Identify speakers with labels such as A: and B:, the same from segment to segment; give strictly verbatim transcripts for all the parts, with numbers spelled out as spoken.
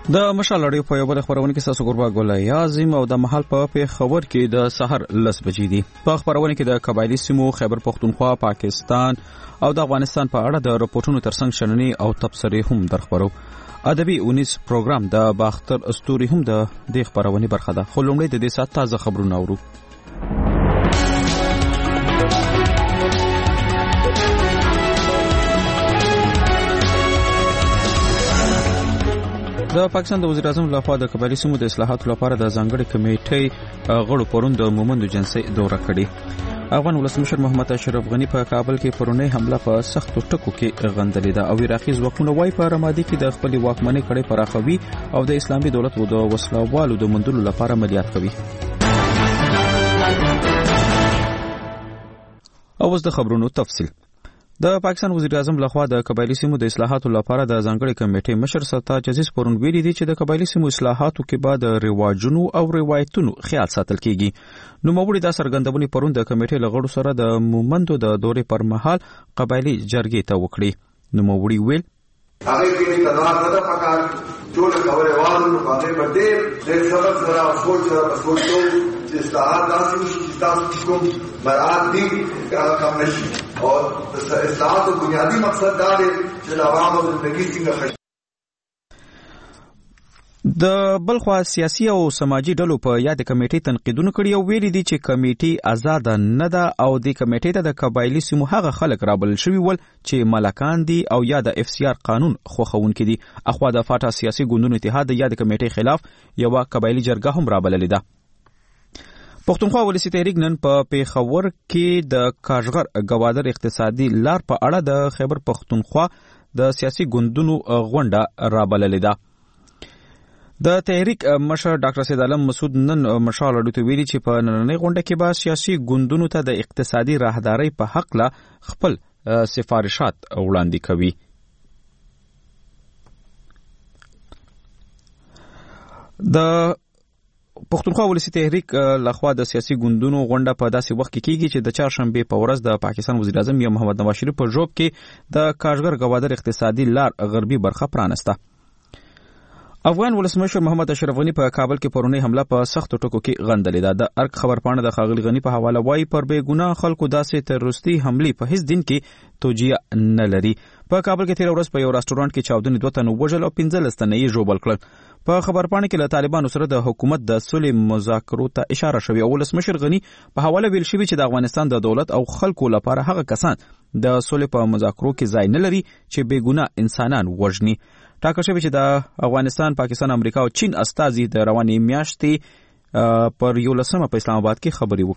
A: د مشال اړیو په یو بل خبرونه کې تاسو ګوربا ګولای اعظم او د محل په خبر کې د سحر لس بجې دي. په خبرونه کې د قبایلی سیمو خیبر پختونخوا، پاکستان او د افغانستان په اړه د رپورټونو ترڅنګ شننې او تبصرې هم درخبرو. ادبي اونیس پروګرام د باختر استوري هم د دې خبرونه برخه ده. خو لومړی د دې سات تازه خبرونه اورو. د پاکستان د وزیر اعظم لخوا د قبایلی سیمو د اصلاحاتو لپاره د ځانګړي کمیټې غړو پرون د مومندو جنسي دوره کړې. افغان ولسمشر محمد اشرف غنی په کابل کې پرونی حمله په سختو ټکو کې غندلې ده او عراقي ځواکونه وايي په رمادي کې د خپل واکمنۍ کړي پراخوي او د اسلامي دولت د وسلوالو د مندلو لپاره عملیات کوي. او اوس د خبرونو تفصیل. د پاکستان وزیر اعظم لخوا د قبایلی سیمو د اصلاحاتو لپاره د ځانګړي کمیټې مشر سرتاج عزیز پرون ویلي دي چې د قبایلی سیمو اصلاحاتو کې بعد رواجونو او روایتونو خیال ساتل کیږي. نو موږ د سرګندونې پرون د کمیټې لغړو سره د مومندو د دورې پر مهال قبایلی جرګې ته وکړي. نو موږ ویل
B: هغه کې تدار نه پکار ټول خبره وانه په هغه باندې د سبب سره سوچ سره سوچو چې اصلاحات داسې چې تاسو کوم مراد دي هغه کم نشي او اصلاحات بنیادی مقصد دا دی چې د عوامو زندگی څنګه
A: د بلخوا سیاسي او سماجی ډلو په یاد کمیټې تنقیدونه کړي او ویلي دي چې کمیټې آزاد نه ده او د کمیټې ته د قبایلی سیمو هغه خلک رابلل شوي ول چې ملکان دي او یا د اف سی آر قانون خوښونکي دي. اخوا د فاټا سیاسي ګوندونو اتحاد د یاد کمیټې خلاف یو قبایلی جرګه هم رابللې ده. پښتونخوا ولسی تحریک نن په پیښور کې د کاژغر گوادر اقتصادي لار په اړه د خیبر پښتونخوا د سیاسي ګوندونو غونډه رابللې ده. د تحریک مشر ډاکټر سید عالم مسعود نن مشال اړیو ته ویلي چې په نننۍ غونډه کې به سیاسي ګوندونو ته د اقتصادي راهدارۍ په حق له خپل سفارشات وړاندې کوي. د پښتونخوا ولسی تحریک لخوا د سیاسي ګوندونو غونډه په داسې وخت کې کیږي چې د چهارشنبه په ورځ د پاکستان وزیر اعظم یا محمد نواز شریف په جوب کې د کاژغر گوادر اقتصادي لار غربي برخه پرانسته. افغان ولسمشر محمد اشرف غنی په کابل کې پرونی حمله په سختو ټکو کې غندلې ده. د ارک خبرپاڼه د خاغلی غنی په حواله وایي پر بې ګناه خلکو داسې تروریستي حملې په هیڅ دین کې توجیه نه لري. په کابل کې تیر ورځ په یو رستورانت کې چاودنې دوه تنه وژل او پنځلس تنه یې ژوبل کړل. په خبرپاڼه کې له طالبانو سره د حکومت د صلح مذاکرو ته اشاره شوې او ولسمشر غنی په حواله ویل شوی چې د افغانستان د دولت او خلکو لپاره هغه کسان د صلح په مذاکرو کې ځای نه لري چې بې ګناه انسانان وژني. ټاکل شوی چې د افغانستان، پاکستان، امریکا او چین استازي د روانې میاشتې پر یولسمه په اسلام آباد کې خبرې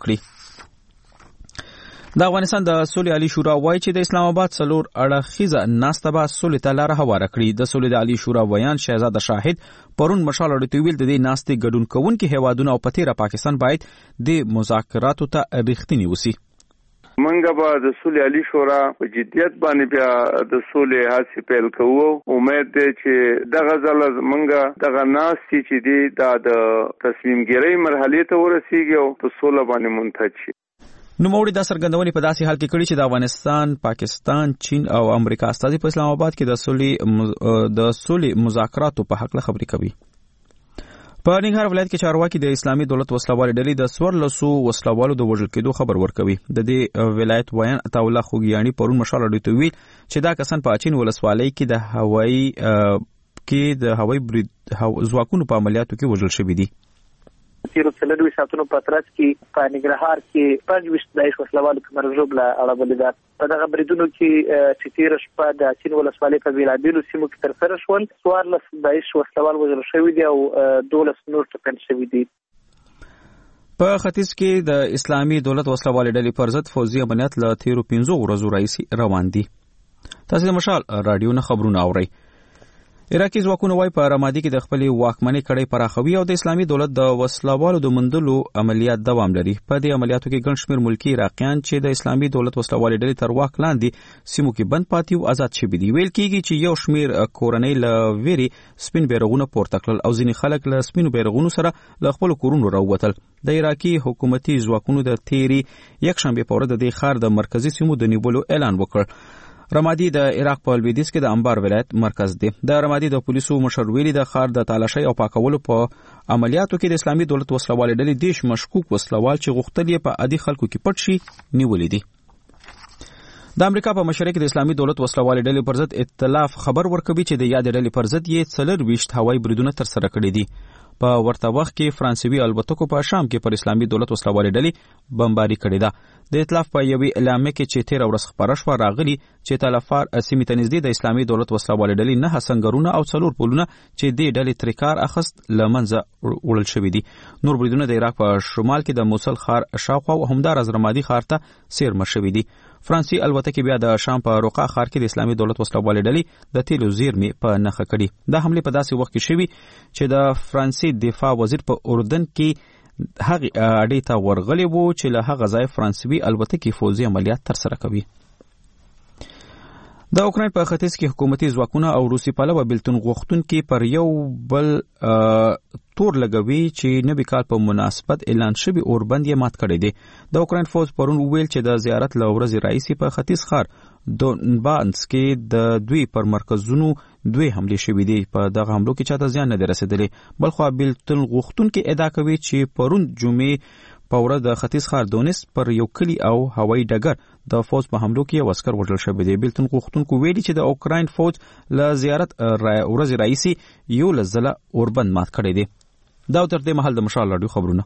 A: وکړي. د افغانستان د صلح عالی شورا وایي چې د اسلام آباد څلور اړخیزه ناسته به صلح ته لاره هواره کړي. د صلح د عالی شورا ویان شهزاده شاهد پرون مشال اړیو ویل د دې ناستې ګډون کوونکي هیوادونه او په تیره پاکستان باید د مذاکراتو ته رښتینی وسی.
C: منګه به د صلح عالی شورا په جدیت باندې بیا د صلح هڅې پیل کوو. امید دی چې دغه ځل منګه دغه ناستې چې دی دا د تصمیم ګیرۍ مرحلې ته ورسیږي او په صلح باندې منتج شي.
A: نو موږ د سرګندونې په داسې حال کې کړي چې د افغانستان، پاکستان، چین او امریکا استازي په اسلام آباد کې د صلح د صلح مذاکراتو په حق له خبرې کوي. په ننګرهار ولایت کې چارواکي د اسلامي دولت وسلوال ډلې د څوارلسو وسلوالو د وژل کېدو خبر ورکوي. د دې ولایت ویان عطاالله خوګیاني پرون مشال اړیو ته ویل چې دا کسان په اچین ولسوالۍ کې د هوایي کې د هوایي برید ځواکونو په عملیاتو کې وژل شوي دي.
D: تیرو څلروي ساعتونو په ترڅ کې په ننګرهار کې پنځویشت داعش وسلوالو په مرجوب له اړولې ده. په دغه بریدونو کې چې تیره شپه د چین ولسوالۍ په بېلابېلو سیمو کې ترسره شول. څوارلس داعش وسلوال وژل شوي دي او دولس نور ټپیان شوي دي.
A: په ختیځ کې د اسلامي دولت وسلوالې ډلې پر ضد فوځي عملیات له تیرو پنځو ورځو راهیسې روان دي. تاسو د مشال راډیو نه خبرونه اورئ. عراقي ځواکونه وايي په رمادي کې د خپلې واکمنۍ کړۍ پراخوي او د اسلامي دولت د وسلوالو د مندلو عملیات دوام لري. په دې عملیاتو کې ګڼ شمېر ملکي عراقیان چې د اسلامي دولت وسلوالې ډلې تر واک لاندې سیمو کې بند پاتې او آزاد شوي دي. ویل کېږي چې یو شمېر کورنۍ له ویرې سپین بیرغونه پورته کړل او ځینې خلک له سپینو بیرغونو سره له خپلو کورونو راووتل. د عراقي حکومتي ځواکونو د تیرې یکشنبې په ورځ د دې ښار د مرکزي سیمو د نیولو اعلان وکړ. رمادي د عراق په لویدیځ کې د انبار ولایت مرکز دی. د رمادي د پولیسو مشر ویلي د ښار د تالاشۍ او پاکولو په عملیاتو کې د اسلامي دولت وسلوال ډلې دیش مشکوک وسلوال چې غوښتل یې په عادي خلکو کې پټ شي نیولې دي. د امریکا په مشرۍ کې د اسلامي دولت وسلوال ډلې پر ضد ائتلاف خبر ورکوي چې د یاد ډلې پر ضد یې څلور ویشت هوایي بریدونه تر سره کړي دي. په ورته وخت کې فرانسوي الوتکو په شام کې پر اسلامي دولت وسلوال ډلې بمباري کړې ده. د ائتلاف په یوې اعلامیه کې چې تیر ورځ خبره شوه راغلي چې تلفار سیمې ته نږدې د اسلامي دولت وسلوال ډلې نه سنگرونه او څلور پلونه چې دې ډلې ترې کار اخیست له منځه وړل شوي دي. نور بریدونه د عراق په شمال کې د موصل ښار شاوخوا او همداراز رمادي ښار ته څیرمه شوي دي. فرانسوي الوتکې بیا د شام په روقا ښار کې د اسلامي دولت وسلوال ډلې د تیلو زیرمې په نښه کړي. دا حمله په داسې وخت کې شوي چې د فرانسې دفاع وزیر په اردن کې هغه اډې ته ورغلی وو چې له هغه ځای فرانسوي الوتکې فوزي عملیات تر سره کوي. د اوکراین په ختیځ کې حکومتي ځواکونه او روسي پلوه بیلتون غوښتونکي پر یو بل تور لګوي چې نوي کال په مناسبت اعلان شوی اوربند یې مات کړی دی. د اوکراین فوج پرون ویل چې د زیارت له ورځې راهیسې په ختیځ ښار دونبانس کې د دوی پر مرکزونو دوی حملې شوې دي. په دغه حملو کې چاته زیان نه دی رسېدلی. بلخوا بیلتون غوښتونکي ادعا کوي چې پرون جمعې په ورځ د ختیځ ښار دونیس پر یو کلی او هوایي ډګر د فوج په حملو کې یو عسکر وژل شوی دی. بیلتون غوښتونکو ویلي چې د اوکراین فوج له زیارت ورځې راهیسې یو لزله اوربند مات کړی دی. دا تر دې مهال د مشال راډیو خبرونه.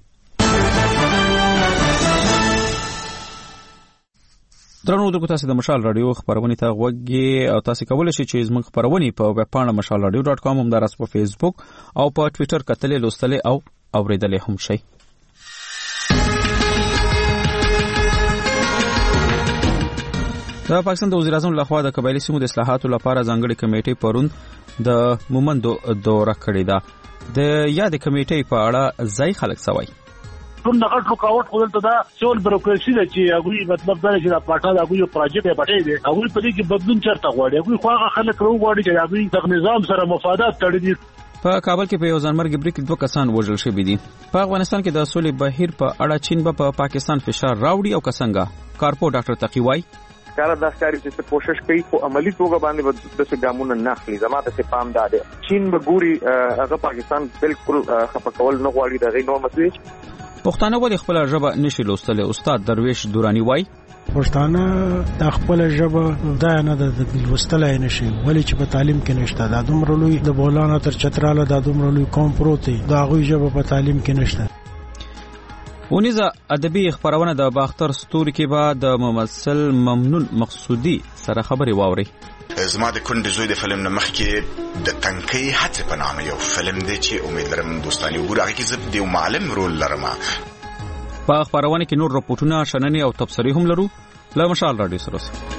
A: درنو دغه تاسو د مشال راډیو خبرونه ته غوږی او تاسو کولای شئ چې زموږ خبرونه په ویب پاڼه مشال راډیو ډاټ کام هم درس په فیسبوک او په ټوئیټر کتلې لوستلې او اوریدلې هم شئ. د پاکستان د وزیر اعظم لخوا د قبایلی سیمو د اصلاحاتو لپاره ځانګړې کمیټې پرون د مومندو دوره کړې ده. د یاد کمیټې په اړه ځای خلک سوای
E: ټول نغټ رکاوټ خو دلته دا سول بیروکراسي ده چې هغه مطلب دا چې دا پټه دا یو پروژه به پټه دی. هغه په دې کې بدلون چرته غواړي. هغه خو هغه خلک راو غواړي چې هغه د نظام سره مفادات تړلي.
A: په کابل کې په یو ځانمرګي بریک دوه کسان وژل شوي دي. په افغانستان کې د سولې بهیر په اړه چین به په پاکستان فشار راوړي او څنګه کارپو ډاکټر تقی وای
F: کار د ښکاری چې کوشش کوي خو عملی توګه باندې د څه ګامونه نه اخلي. زماده څه پام ده چین به ګوري هغه پاکستان بالکل خپکول نه غواړي د غي نور مسوي.
A: پښتانه ولې خپل ژبه نشي لوستلی؟ استاد درویش دورانی وای
G: پښتانه د خپل ژبه دا نه د لوستلای نشي ولې چې په تعلیم کې نشته. دا دومره لوی د بولانا تر چتراله دا دومره لوی قوم پروت دی دا غوي ژبه په تعلیم کې نشته.
A: ونیزه ادبي خبرونه د باختر ستوري کې به د ممثل ممنون مقصودی سره خبري واوري.
H: زما د کندې زوی د فلم نه مخکې د تنکي هڅه په نامه یو فلم دی چې امید لرم دوستان یې وګورئ. هغه کې زه د معلم رول لرم.
A: په خبرونه کې نور راپورټونه شننې او تبصرې هم لرو. له مشال راډیو سره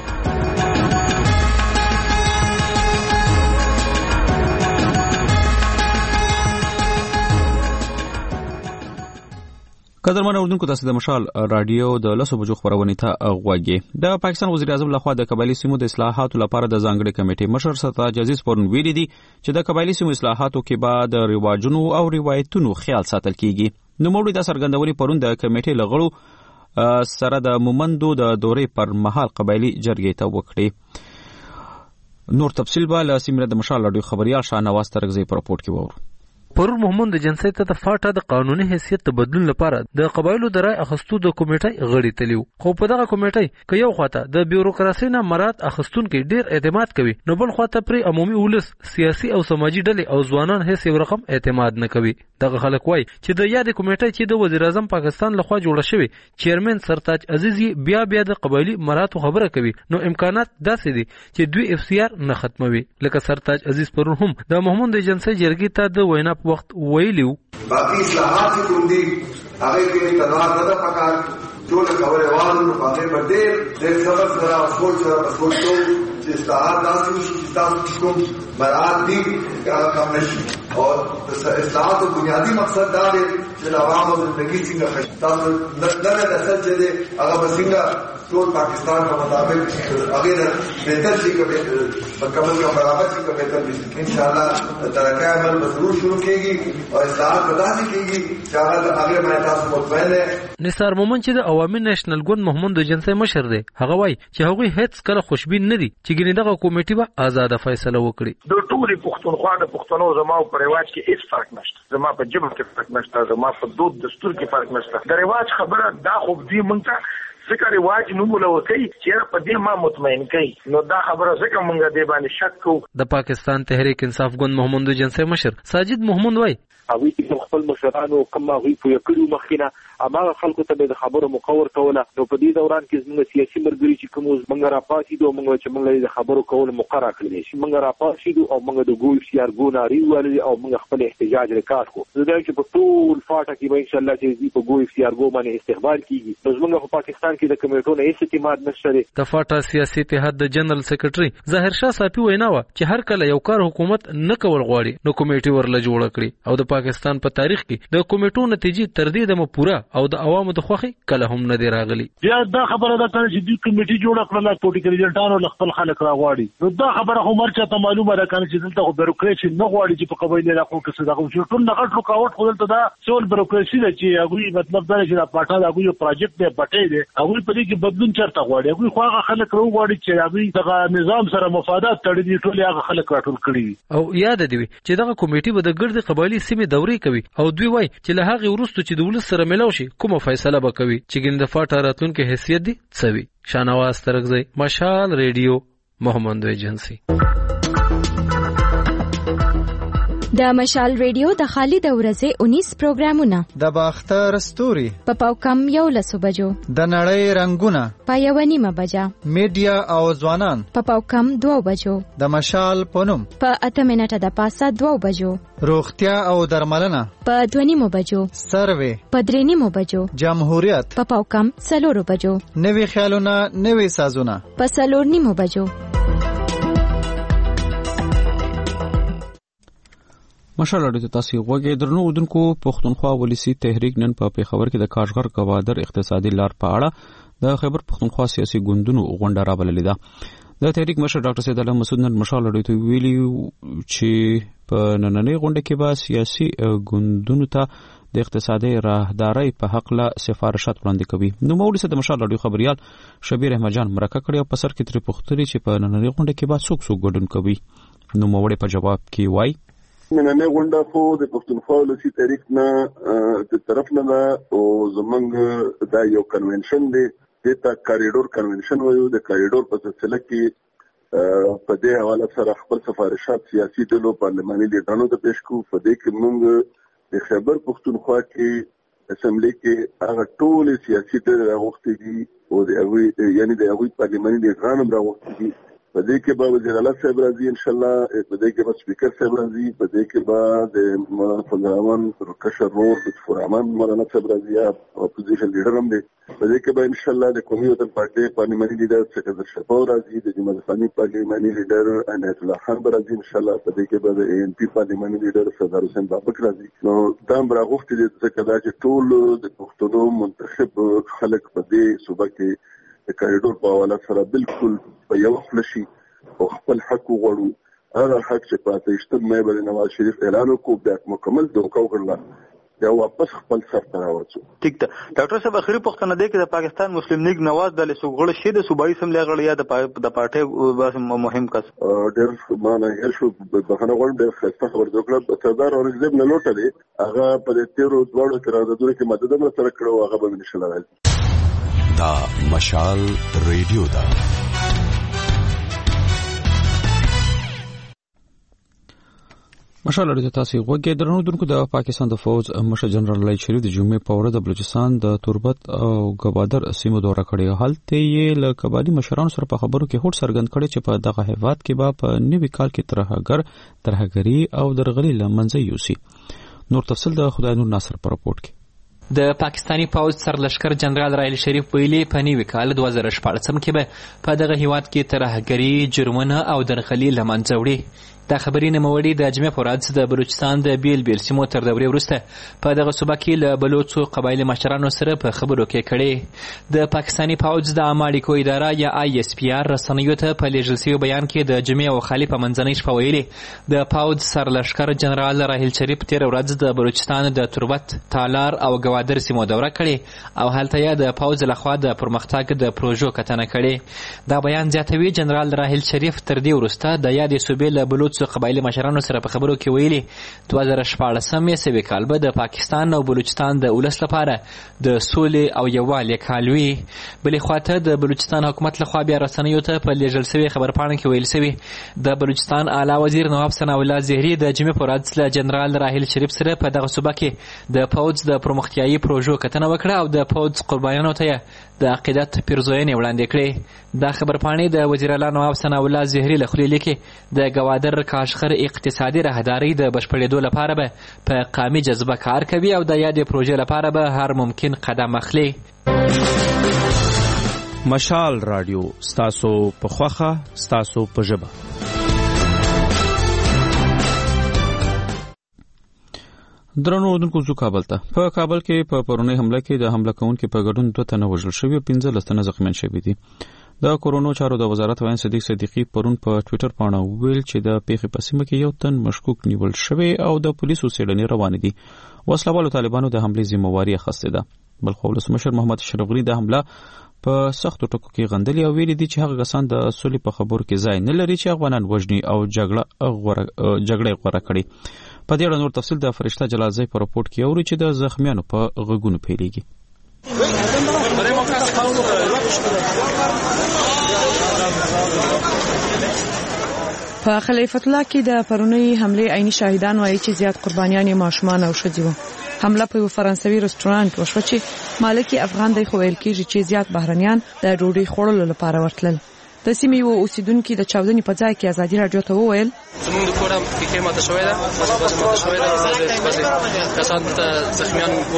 A: قدرمن اوردونکو تاسو د مشال راډیو د لسو بجو خبرونه ته غوږی. د پاکستان وزیر اعظم لخوا د قبایلی سیمو د اصلاحاتو لپاره د ځانګړي کمیټې مشر سرتاج عزیز پرون ویلي دي چې د قبایلی سیمو اصلاحاتو کې به د رواجونو او روایتونو خیال ساتل کیږي. نو موږ د سرګندونې پرون د کمیټې لغړو سره د مومندو د دورې پر مهال قبایلی جرګې ته وکړي. نور تفصیل به له سیمه د مشال راډیو خبريال شاهنواز ترغزي پر رپورت کې وورو.
I: پرون محمود د جنسي ته د فاټا د قانوني حیثیت تبدل لپاره د قبایلو د رای اخستو د کمیټې غړي تلیو. خو په دغه کمیټې کې یو خواته د بیوروکراسي نه مراد اخستونکو ډیر اعتماد کوي نو بل خواته پر عمومي ولس سیاسي او سماجی ډلې او ځوانان هیڅ یو رقم اعتماد نه کوي. دغه خلک وای چې د یاد کمیټې چې د وزیر اعظم پاکستان لخوا جوړه شوی چیرمن سرتاج عزیزی بیا بیا د قبایلی مراتو خبره کوي نو امکانات داسې دي چې دوی اف سی آر نه ختموي. لکه سرتاج عزیز پرون هم د محمود د جنسي جرګې ته د وینا په وخت ویلیو
B: باقي اصلاحات چې کوم دي هغه کې تدار نه ده پکار ټول خبره وانه په هغه باندې د صبر سره او سوچ سره سوچ چې اصلاحات داسې شي چې تاسو کوم مراد دي هغه کم نشي. او اصلاحات بنیادی مقصد دا دی چې د عوامو زندگی څنګه تاسو نن د اصل چې هغه بسنګا ټول پاکستان په مطابق هغه د بهتر شي کې په کومه کې برابر شي کې بهتر ان شاء الله ترقی عمل ضرور شروع کیږي او اصلاحات بداسي کیږي چې هغه هغه باندې تاسو مطمئن دي.
I: نثار مومن چې د عوامي نېشنل ګوند محمد جنسي مشر دی هغه وایي چې هغوی هیڅ کله خوشبین نه دي چې ګینه دغه کمیټه به آزاد فیصله وکړي.
J: د ټولي پښتونخوا د پښتنو زما په رواج کې هیڅ فرق نشته، زما په جبر کې فرق نشته، زما په دود دستور کې فرق نشته. د رواج خبره دا خو دې مونږ ته ځکه رواج نو مولو کوي چې په دې ما مطمئن کوي، نو دا خبره ځکه مونږ دې باندې شک کوو.
I: د پاکستان تحریک انصاف ګوند محمد جنسي مشر ساجد محمد وایي
K: هغوی چې خپل مشرانو کوم هغوی پوه کړو مخکینه هماغه خلکو ته د خبرو مقور کوله. نو په دې دوران کې زموږ سیاسي ملګري چې کوم موږ راپاتېدو موږ چې موږ د خبرو کولو مقرره کړی شي موږ راپاتېدو او موږ د ګول سي ار ګو ناري ولې او موږ خپل احتجاج ریکارډ کو. زه دا چې په ټول فاټه کې به ان شاء الله چې په ګول سي ار ګو باندې استقبال کیږي. نو موږ په پاکستان کې د کمیټو نه هیڅ اعتماد نشته.
I: د فاټا سیاسي اتحاد د جنرال سیکریټري ظاهر شاه صافي وینا و چې هر کله یو کار حکومت نه کول غواړي نو کمیټي ورله جوړ کړي او د پاکستان په تاریخ کې د کمیټو نتیجې تر دې دمه پوره او د عوامو د خوخي کله هم نه دی راغلي.
E: بیا دا خبره ده چې د کمیټي جوړ کړل پولیټیکل ایجنټانو خپل خلک راغواړي. نو دا خبره خو مرچا ته معلومه ده چې دلته خو بیروکراسي نه غواړي چې په قبایل راکو کې څه دغه چې ټول نغټ رکاوټ خو دلته دا سول بیروکراسي ده چې هغه مطلب دا چې دا پاټا دا هغه پروجیکټ دی پټې دی هغه په دې کې بدلون چرته غواړي. هغه خو هغه خلک راغواړي چې هغه دغه نظام سره مفادات تړلي ټول هغه خلک راټول کړي.
I: او یاد دی چې دغه کمیټي به د ګرد قبایلی سیمې دورې کوي او دوی وایي چې له هغه وروسته چې د ولس سره ملاو شي کومه فیصله به کوي چې ګین د فاټا راتلونکي حیثیت دی څوي. شانواز ترغزی مشال ریډیو محمد ایجنسی.
L: د مشال ریډیو د خالد ورځې انیس پروګرامونه
M: د باختر ستوري
L: په پاوکم یو لسو بجو
M: د نړۍ رنگونه
L: په یو نیمه بجا
M: میډیا او ځوانان
L: په پاوکم دوه بجو
M: د مشال پونم
L: په اته منټه د پاسه دوه بجو
M: روغتیا او درملنه
L: په دوه نیمه بجو
M: سروي
L: په درې نیمه بجو
M: جمهوریت
L: په پاوکم څلورو بجو
M: نوي خیالونه نوي سازونه
L: په څلور نیمه بجو.
A: مشال اړیته تاسو غوږی درنو ودونکو پښتونخوا ولسی تحریک نن په پیښور کې د کاشغر گوادر اقتصادي لار په اړه د خیبر پښتونخوا سیاسي ګوندونو غونډه راوللې ده. د تحریک مشر ډاکټر سید علي مسعود نن مشال اړیته ویلي چې په نننۍ غونډه کې به سیاسي ګوندونو ته د اقتصادي راهداري په حق له سفارشات وړاندې کوي. نو مولوی سید مشال اړیو خبريال شبیر احمد جان مرکه کړی او په سر کې تر پختري چې په نننۍ غونډه کې به څوک څوک ګډون کوي. نو مولوی په جواب کې وایي
N: نننۍ غونډه خو د پښتونخوا ولسی تحریک نه د طرف نه ده او زمونږ دا یو کنونشن دی دته کاریډور کنونشن وایو. د کاریډور په سلسله کې په دې حواله سره خپل سفارشات سیاسي ډلو پارلماني لیډرانو ته پیښ کوو. په دې کې موږ د خیبر پښتونخوا کې اسمبلی کې هغه ټول سیاسي ډلې راغوښتي دي او د هغوی یعنی د هغوی پارلماني لیډران هم راغوښتي دي. په دې کې به وزیر اعلی صاحب راځي ان شاء الله، په دې کې به سپیکر صاحب راځي، په دې کې به د مولانا فضل الرحمن کشر رور لطف الرحمن مولانا صاحب راځي، اپوزیشن لیډر هم دی. په دې کې به ان شاء الله د قومي وطن پارټي پارلماني لیډر سکندر شفاو راځي، د جماعت اسلامي پارلماني لیډر عنایت الله خان به راځي ان شاء الله. په دې کې به د اي ان پي پارلماني لیډر سردار حسین بابک راځي. نو دا هم راغوښتي دي ځکه دا چې ټول د پښتنو منتخب خلک په دې صوبه کې د کاریډور په حواله سره بالکل په یو خوله شي او خپل حق وغواړو. هغه حق چې په اته ویشتم مې باندې نواز شریف اعلان وکړ بیا مکمل دوکه وکړله بیا واپس خپل سر ته راوړو.
O: ټیک ده ډاکټر صاحب، اخري پوښتنه ده چې د پاکستان مسلم لیگ نواز د لسوغړ شي د صوبایي سملې غړي یا د پارټي مهم کس
N: ډېر معنی هر شو بخنه غوړم ډېر خسته خبر وکړه. سردار اورنګزیب نه لوټه دی هغه په دې تیرو دواړو قراردادونو کې مدد هم سره کړو، هغه به ان شاء الله راځي.
P: دا مشال ریډیو دا
A: مشال اړیته تاسو غوږی درنو دونکو د پاکستان د فوج مشر جنرال لای شریف د جمعې په ورځ د بلوچستان د توربت او گوادر سیمو دوره کړې. حالت یې له قبایلی مشرانو سره په خبرو کې هوډ څرګند کړی چې په دغه هیواد کې به په نوي کال کې ترهګر ترهګری او درغلي لمنځه یوسي. نور تفصیل د خدای نور ناصر په راپورټ کې.
Q: د پاکستانی پوځ سرلشکر جنرال رایل شریف ویلي په نوي کال دوه زره شپاړسم کې به په دغه هیواد کې ترهګري، جرمونه او درغلي لمنځه وړي. د خبري نوموړي د جمعې په ورځ د بلوچستان د بیل بیل سیمو تر دورې وروسته په دغه صوبه کې له بلوڅو قبایلي مشرانو سره په خبرو کې کړي. د پاکستاني پوځ د عامه اړیکو اداره یا آی اس پی آر رسنیو ته په لیږل شوي بیان کې د جمعې او خالي په منځنۍ شپه ویلي د پوځ سرلښکر جنرال راحیل شریف تېره ورځ د بلوچستان د تربت، تالار او ګوادر سیمو دوره کړې او هلته یې د پوځ لخوا د پرمختګ د پروژو کتنه کړې. دا بیان زیاتوي جنرال راحیل شریف تر دې وروسته د یادې صوبې له بلوڅو قبایلي مشرانو سره په خبرو کې ویلي دوه زره شپاړسم یې کال به د پاکستان او بلوچستان د ولس لپاره د سولې او یووالي کال وي. بلې خواته د بلوچستان حکومت لخوا بیا رسنیو ته په لیږل شوې خبرپاڼه کې ویل شوي د بلوچستان اعلی وزیر نواب ثناء الله زهري د جمعې په ورځ له جنرال راحیل شریف سره په دغه صوبه کې د پوځ د پرمختیایي پروژو کتنه وکړه او د پوځ قربانیانو ته د عقیدت پیرزوینې وړاندې کړې. دا خبرپاڼې د وزیر اعلی نواب ثناء الله زهري له خولې لیکي د ګوادر کاشغر اقتصادي راهداري د بشپړېدو لپاره به په قامي جذبه کار کوي او د یادې پروژې لپاره به هر ممکن قدم اخلي.
A: مشال رادیو ستاسو په خوخه ستاسو په ژبه. درنو اردوونکو زو کابل ته په کابل کې په پرونی حمله کې د حمله کوونکو په ګډون دوه تنه وژل شوي او پنځه لس تنه زخمیان شوي دي. د کورونو چارو د وزارت وایي صدیق صدیقی پرون په ټوئیټر باندې ویل چې د پیښې په سیمه کې یو تن مشکوک نیول شوی او د پولیسو څېړنې روانې دي. وسلوالو طالبانو د حملې ذمہواری اخیستې ده. بلخ ولسمشر محمد اشرف غنی د حمله په سختو ټکو کې غندلي او ویلي دي چې هغه کسان د سولې په خبرو کې ځای نه لري چې افغانان وژني او جګړه غوړه جګړه غوړه کړي. په دې اړه نور تفصیل د فرشته جلالزی په راپورټ کې اوري چې د زخمیانو په غږونو پیلېږي.
R: په خلیفۃ الله کې د پرونی حمله عیني شاهدان وایي چې زیات قربانیان ماشومان او ښځې وو. حمله په یو فرانسوي رستورانت وشوه چې مالک افغان دی خو ویل کېږي چې زیات بهرنیان د ډوډۍ خوړلو لپاره ورتلل. د سیمې یو اوسیدونکي د چاودنې په ځای کې ازادي راډیو ته وویل
S: زموږ د کور کې ماته شوې ده بس ماته شوې ده کسان ته زخمیان وو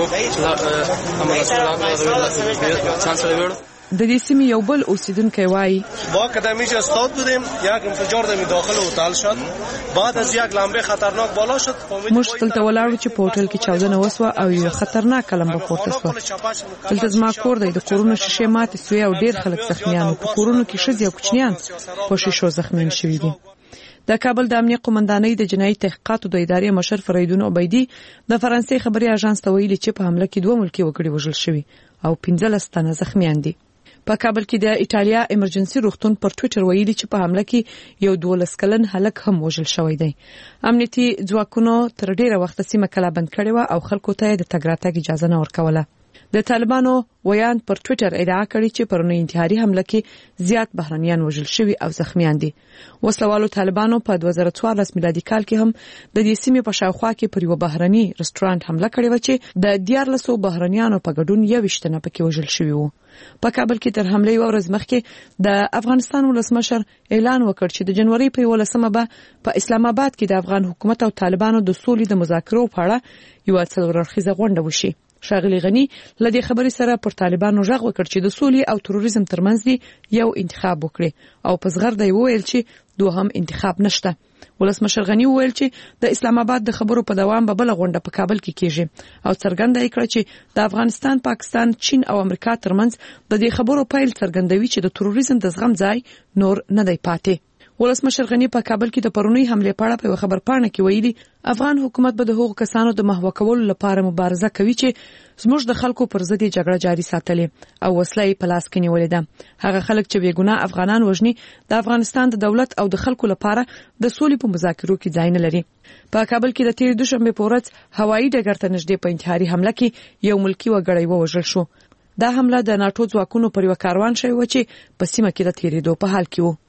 S: عمل
R: د دې سیمې یو بل اوسیدونکی وایي
T: با قدمی که استاد بودیم یک انفجار در داخل هتل شد بعد از یک لمبه خطرناک بالا شد
R: موږ دلته ولاړو چې په هوټل کې چاودنه وسوه او یو خطرناک لمبه پورته شوه. دلته زما کور دی، د کورونو شیشې ماتې سوې او ډیر خلک زخمیان په کورونو کې ښځې او کوچنیان په شیشو زخمیان شوي دي. د کابل د امنیت قومندانۍ د جنایي تحقیقاتو د ادارې مشر فریدون عبیدی د فرانسې خبري اژانس ته ویلي چې په حمله کې دوه ملکي وګړي وژل شوي او پنځه لس تنه زخمیان دي. په کابل کې د ایټالیا ایمرجنسي روغتون پر ټوئیټر ویلي چې په حمله کې یو دولس کلن هلک هم وژل شوی دی. امنیتي ځواکونو تر ډیره وخت سیمه کلا بند کړې و او خلکو ته د تګ راتګ اجازه نه ورکوله. د طالبانو ویان پر ټوئیټر ادعا کړې چې پرونی انتحاري حمله کې زیات بهرنیان وژل شوي او زخمیان دي. وسلوالو طالبانو په دوه زره څوارلس میلادي کال کې هم د دې سیمې په شاوخوا کې پر یو بهرني رستورانت حمله کړې و چې د دیارلسو بهرنیانو په ګډون یوویشت تنه پکې وژل شوي وو. په کابل کې تر حمله یو ورځ مخکې د افغانستان ولسمشر اعلان وکړ چې د جنوري په یولسمه به په اسلام آباد کې د افغان حکومت او طالبانو د سولې د مذاکرو په اړه یو څلور اړخیزه غونډه وشي. ښاغلي غنی لدې خبرې سره پر طالبانو ژغ وکړ چې د سولې او تروریزم ترمنځ دی یو انتخاب وکړي او په زغر دی وویل چې دوهم انتخاب نشته. ولسمشر غنی وویل چې د اسلام آباد د خبرو په دوام به بل غونډه په کابل کې کیږي او څرګنده یې کړ چې د افغانستان، پاکستان، چین او امریکا ترمنځ د دې خبرو پیل څرګندوي چې د تروریزم د زغم ځای نور نه دی پاتې. ولسمشر غنی په کابل کې د پرونی حمله په اړه په خبرپاڼه کې ویلي افغان حکومت به د هغو کسانو د محو کولو لپاره مبارزه کوي چې زموږ د خلکو پر ضد جګړه جاري ساتلې او وسله یې په لاس کې نیولې ده. هغه خلک چې بېګناه افغانان وژني د افغانستان د دولت او د خلکو لپاره د سولې په مذاکرو کې ځای نه لري. په کابل کې د تېرې دوشنبه په ورځ هوایي ډګر ته نږدې په انتحاري حمله کې یو ملکي وګړی ووژل شو. دا حمله د ناټو ځواکونو پر یو کاروان شوی و چې په سیمه کې د تېرېدو په حال کې و.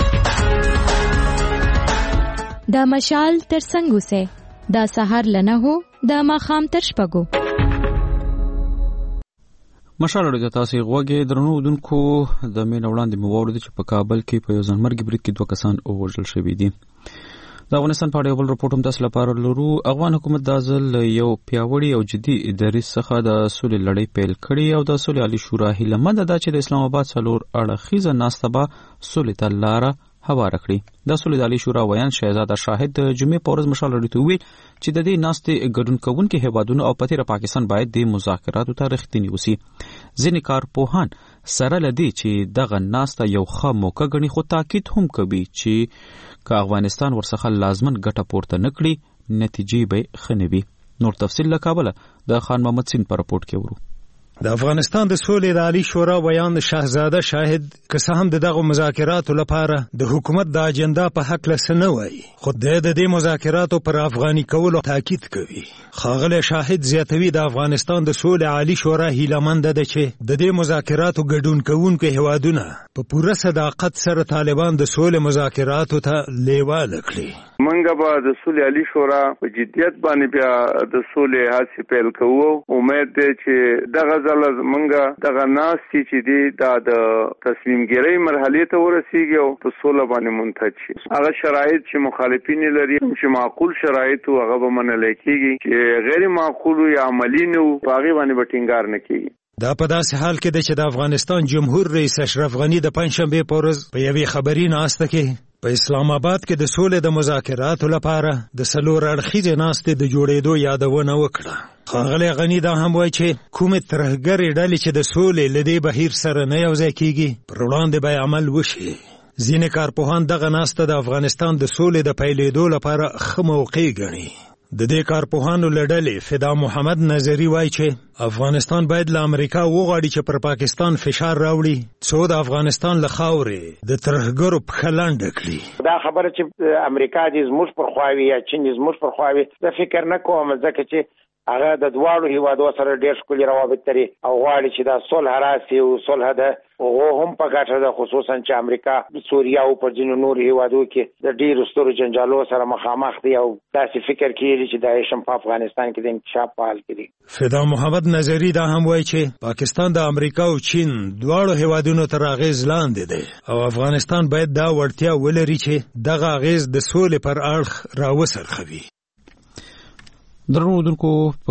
L: دا مشال تر څنګه وسه دا سحر لنه هو دا ماخام تر شپګو
A: مشال ورته تاسو غوږی درنو دونکو د مین وړاندې موارد چې په کابل کې په یو ځنمرګ برید کې دوه کسان وژل شوي دي. د افغانستان په اړه یو بل رپورټ هم تاسو لپاره لرو. افغان حکومت د ځل یو پیاوړي او جدي ادارې څخه د سولې لړۍ پیل کړي او د سولې عالی شورا هیله مند ده چې د اسلام آباد څلور اړخیزه ناستبه سولې ته لاره هواره کړې. د سولې د عالی شورا ویان شهزاده شاهد د جمعې په ورځ مشال لري ویل چې د دې ناستې ګډون کوونکي هیوادونو او پتیره پاکستان باید د مذاکراتو ته رښتینی وسی. ځینې کارپوهان سره لدی چې دغه ناسته یو ښه موقع ګڼي، خو تاکید هم کوي چې که افغانستان ورڅخه لازمن ګټه پورته نه کړي نتیجې به ښه نه وي. نور تفصیل له کابله د خان محمد سین په راپورټ کې ورو.
U: د افغانستان د سولې د عالی شورا ویان شهزاده شاهد که څه هم د دغه مذاکراتو لپاره د حکومت د اجنډا په حق له نه وایي، خو د دې مذاکراتو پر افغاني کولو تاکید کوي. ښاغلی شاهد زیاتوي د افغانستان د سولې عالی شورا هیلهمنده ده چې د دې مذاکراتو ګډون کوونکي هیوادونه په پوره صداقت سره طالبان د سولې مذاکراتو ته لیواله کړي.
C: منګه به د سولې عالی شورا په جدیت باندې بیا د سولې هڅې پیل کوو. امید دی چې دغه ځل منګه دغه ناستې چې دی دا د تصمیم ګیرۍ مرحلې ته ورسیږي او په سوله باندې منتج شي. هغه شرایط چې مخالفین لري چې معقول شرایط هغه به منل کېږي، چې غیر معقول یا عملی نه وو په هغې باندې به ټینګار نه کېږي.
U: دا په داسې حال کې ده چې د افغانستان جمهور رئیس اشرف غني د پنجشنبې په ورځ په یوې خبري ناسته کې په اسلام آباد کې د سولې د مذاکراتو لپاره د څلور اړخیزې ناستې د جوړېدو یادونه وکړه. ښاغلی غني دا هم وایي چې کومې ترهګرې ډلې چې د سولې له دې بهیر سره نه یوځای کېږي پر وړاندې به عمل وشي. ځینې کارپوهان دغه ناسته د افغانستان د سولې د پیلېدو لپاره ښه موقع ګڼي. د دې کارپوهانو له ډلې فدا محمد نظري وایي چې افغانستان باید له امریکا وغواړي چې پر پاکستان فشار راوړي څو د افغانستان له خاورې د ترهګرو پښه لنډه کړي.
V: دا خبره چې امریکا دې زموږ پر خوا وي یا چین دې زموږ پر خوا وي زه فکر نه کوم، ځکه چې هغه د دواړو هیوادو سره ډېر ښکلي روابط لري او غواړي چې دا صلح راسي او صلح ده هغه هم په ګټه ده، خصوصا چې امریکا سوریا او پر ځینو نورو هیوادو کې د ډېرو سترو جنجالو سره مخامخ دی او داسې فکر کوي چې داعش هم په افغانستان کې د انکشاف په حال کې دی.
U: فدا محمد نظري دا هم وایي چې پاکستان د امریکا او چین دواړو هیوادونو تر اغېز لاندې دی او افغانستان باید دا وړتیا ولري چې دغه اغېز د سولې پر اړخ راوڅرخوي.
A: درنو اردوونکو په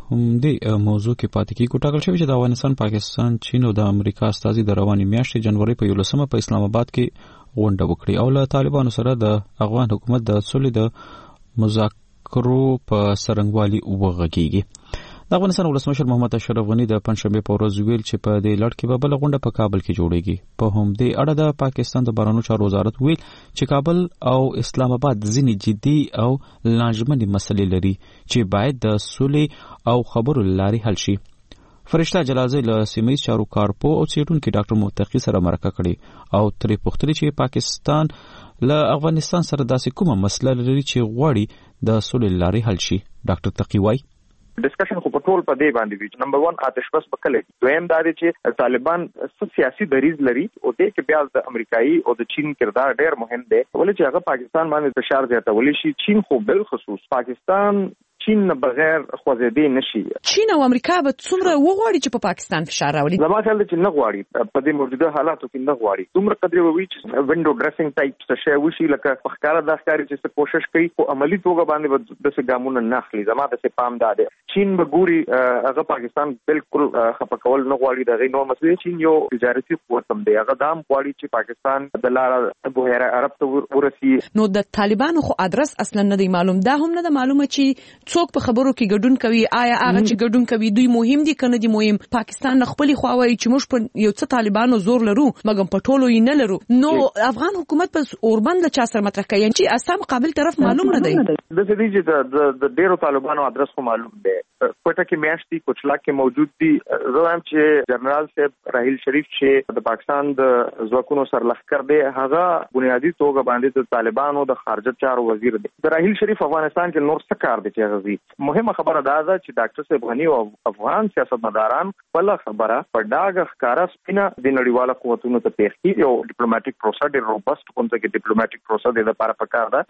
A: همدې موضوع کې پاتې کېږو. ټاکل شوي چې د افغانستان، پاکستان، چین او د امریکا استازي د روانې میاشتې جنوري په یولسمه په اسلام آباد کې غونډه وکړي او له طالبانو سره د افغان حکومت د سولې د مذاکرو په څرنګوالي وغږېږي. د افغانستان ولسمشر محمد اشرف غني د پنجشنبې په ورځ ویل چې په دې لړ کې به بله غونډه په کابل کې جوړېږي. په همدې اړه د پاکستان د بهرنیو چارو وزارت ویل چې کابل او اسلام آباد ځینې جدي او لازمي مسلې لري چې باید د سولې او خبرو لارې حل شي. فرشته جلازی له سیمه‌ییز چارو کارپو او څېړونکي ډاکټر متقي سره مرکه کړې او ترې پوښتنه چې پاکستان له افغانستان سره داسې کومه مسله لري چې غواړي د سولې لارې حل شي. ډاکټر تقي وایي
F: ډسکشن خو په ټول په دې باندې وی. نمبر ون آتش بس بکله دویم دا دی چې طالبان سیاسي دریض لري او دې کې بیا د امریکایي او د چین کردار ډېر مهم دی ولې چې هغه پاکستان باندې فشار زیاتولی شي. چین خو بل خصوص پاکستان چین نه بغیر خوځېدې نشي.
R: چین او امریکا به څومره وغواړي چې په پاکستان فشار راوړي؟
F: زما خیال دی چې نه غواړي، په دې موجوده حالاتو کې نه غواړي. دومره قدرې ووي چې وینډو ډریسینګ ټایپ څه شی وشي لکه په ښکاره دا ښکاري چې څه کوشش کوي خو عملي توګه باندې به داسې ګامونه نه اخلي. زما داسې پام دا دی چین به ګوري هغه پاکستان بالکل خفه کول نه غواړي. د هغې نور مسلې چین یو تجارتي قوت هم دی، هغه دا هم غواړي چې پاکستان د لاره بحیره عرب ته ورسي.
R: نو د طالبانو خو ادرس اصلا نه دی معلوم، دا هم نه ده معلومه چې څوک په خبرو کې ګډون کوي، آیا هغه چې ګډون کوي دوی مهم دي کنه دي مهم. پاکستان خپل خو وايي چې موږ په یو څه طالبانو زور لرو مګر په ټولو یې نه لرو. نو افغان حکومت په اوربند له چا سره مطرح کوي چې اساسا مقابل طرف معلوم نه دی.
F: د دې چې د ډیرو طالبانو ادرس خو معلوم دی، کوټه کې میاشتي کوچلا کې موجود دي. زه هم چې جنرال صاحب راهیل شریف چې د پاکستان د ځواکونو سرلښکر دی هغه بنیادی توګه باندې د طالبانو د خارجه چارو وزیر دی. د راهیل شریف افغانستان کې نور څه کار دی چې هغه مهمه خبره دا ده چې ډاکټر صاحب غني او افغان سیاستمداران خپل خبره په ډاګه ښکارا سپینه د نړیواله قوتونو ته پیښ کړي او ډیپلوماټیک پروسه ډېر روبست کوونته کې ډیپلوماټیک پروسه د لپاره پکار ده.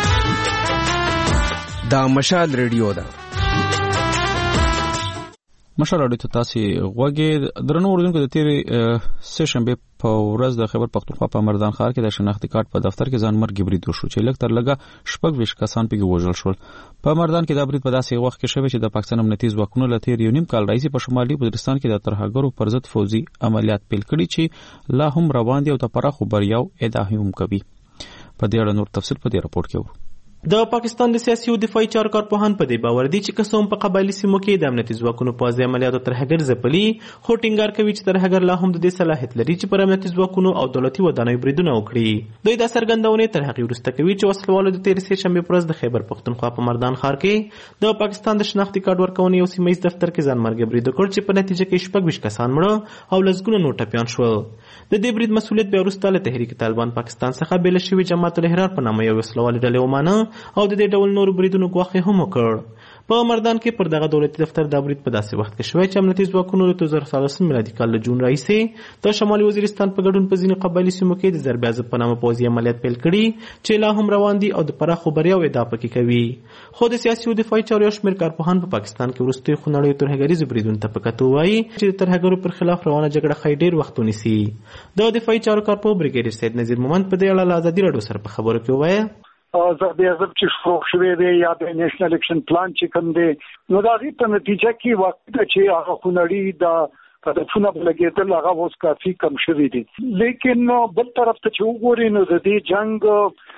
W: دا مشال ریډیو ده.
A: مشر اړیو ته تاسو غوږی درنو اوردونکو د تیرې سه شنبه په ورځ د خیبر پختونخوا په مردان ښار کې د شناختی کارت په دفتر کې ځان مرګ برید وشو چې لږ تر لږه شپږ ویشت کسان پکې وژل شول. په مردان کې د برید په داسې وخت کې شوی چې د پاکستان امنیتي ځواکونو له تیر یو نیم کال راځي په شمالي وزیرستان کې د ترهګرو پر ضد فوزي عملیات پیل کړي چې لا هم روان دي او د پراخو بریاو ادعا هم کوي. په دې اړه نور تفصیل په دې راپورټ کې وو.
D: د پاکستان د سیاسي او دفاعي چارو کارپوهان په دې باور دي چې قسم په قبایلی سیمو کې د امنیتي ځواکونو په عملیاتو ترهګر ځپلي خو ټینګار کوي چې ترهګر لا هم د دې صلاحیت لري چې پر امنیتي ځواکونو او دولتي ودانیو بریدونه وکړي. دوی دا څرګندونه تر هغې وروسته کوي چې وسلوالو د تېرې سه شنبې په ورځ د خیبر پختونخوا په مردان ښار کې د پاکستان د شناختي کارت ورکونې یو سیمه ییز دفتر کې ځان مرګ برید وکړ چې په نتیجه کې شپږ ویشت کسان مړه او لسګونه نور ټپیان شول. د دې برید مسؤلیت بیا وروسته له تحریک طالبان پاکستان څخه بېله شوي جماعت الاحرار په نامه یو وسلوالې ډلې ومانه او د دې ډول نورو بریدونو ګواښ هم وکړ. په مردان کې پر دغه دولتي دفتر د برید په داسې وخت کې شوی چې امنیتي ځواکونو د دوه زره څلورم میلادي کال له جون راهیسې د شمالي وزیرستان په ګډون په ځینو قبایلي سیمو کې د ضرب عضب په نامه پوځي عملیات پیل کړي چې لا هم روان دي او د پراخو بریاو ادعا پکې کوي. خو د سیاسي او دفاعي چارو یو شمېر کارپوهان په پاکستان کې وروستیو خونړیو ترهګریزو بریدونو ته په کتو وایي چې د ترهګرو پر خلاف روانه جګړه ښایي ډېر وخت ونیسي. د دفاعي چارو کارپوه بریګیډیر سید نذیر مومند په دې اړه له ازادي راډیو سره په خبرو کې وویل
G: ضرب عضب چې شروع شوی دی یا د نیشنل اکشن پلان چې کوم دی نو د هغې په نتیجه کې وخت ده چې هغه خونړي د هدفونه لګېدل هغه اوس کافي کم شوي دي. لیکن بل طرف ته چې وګورئ نو د دې جنګ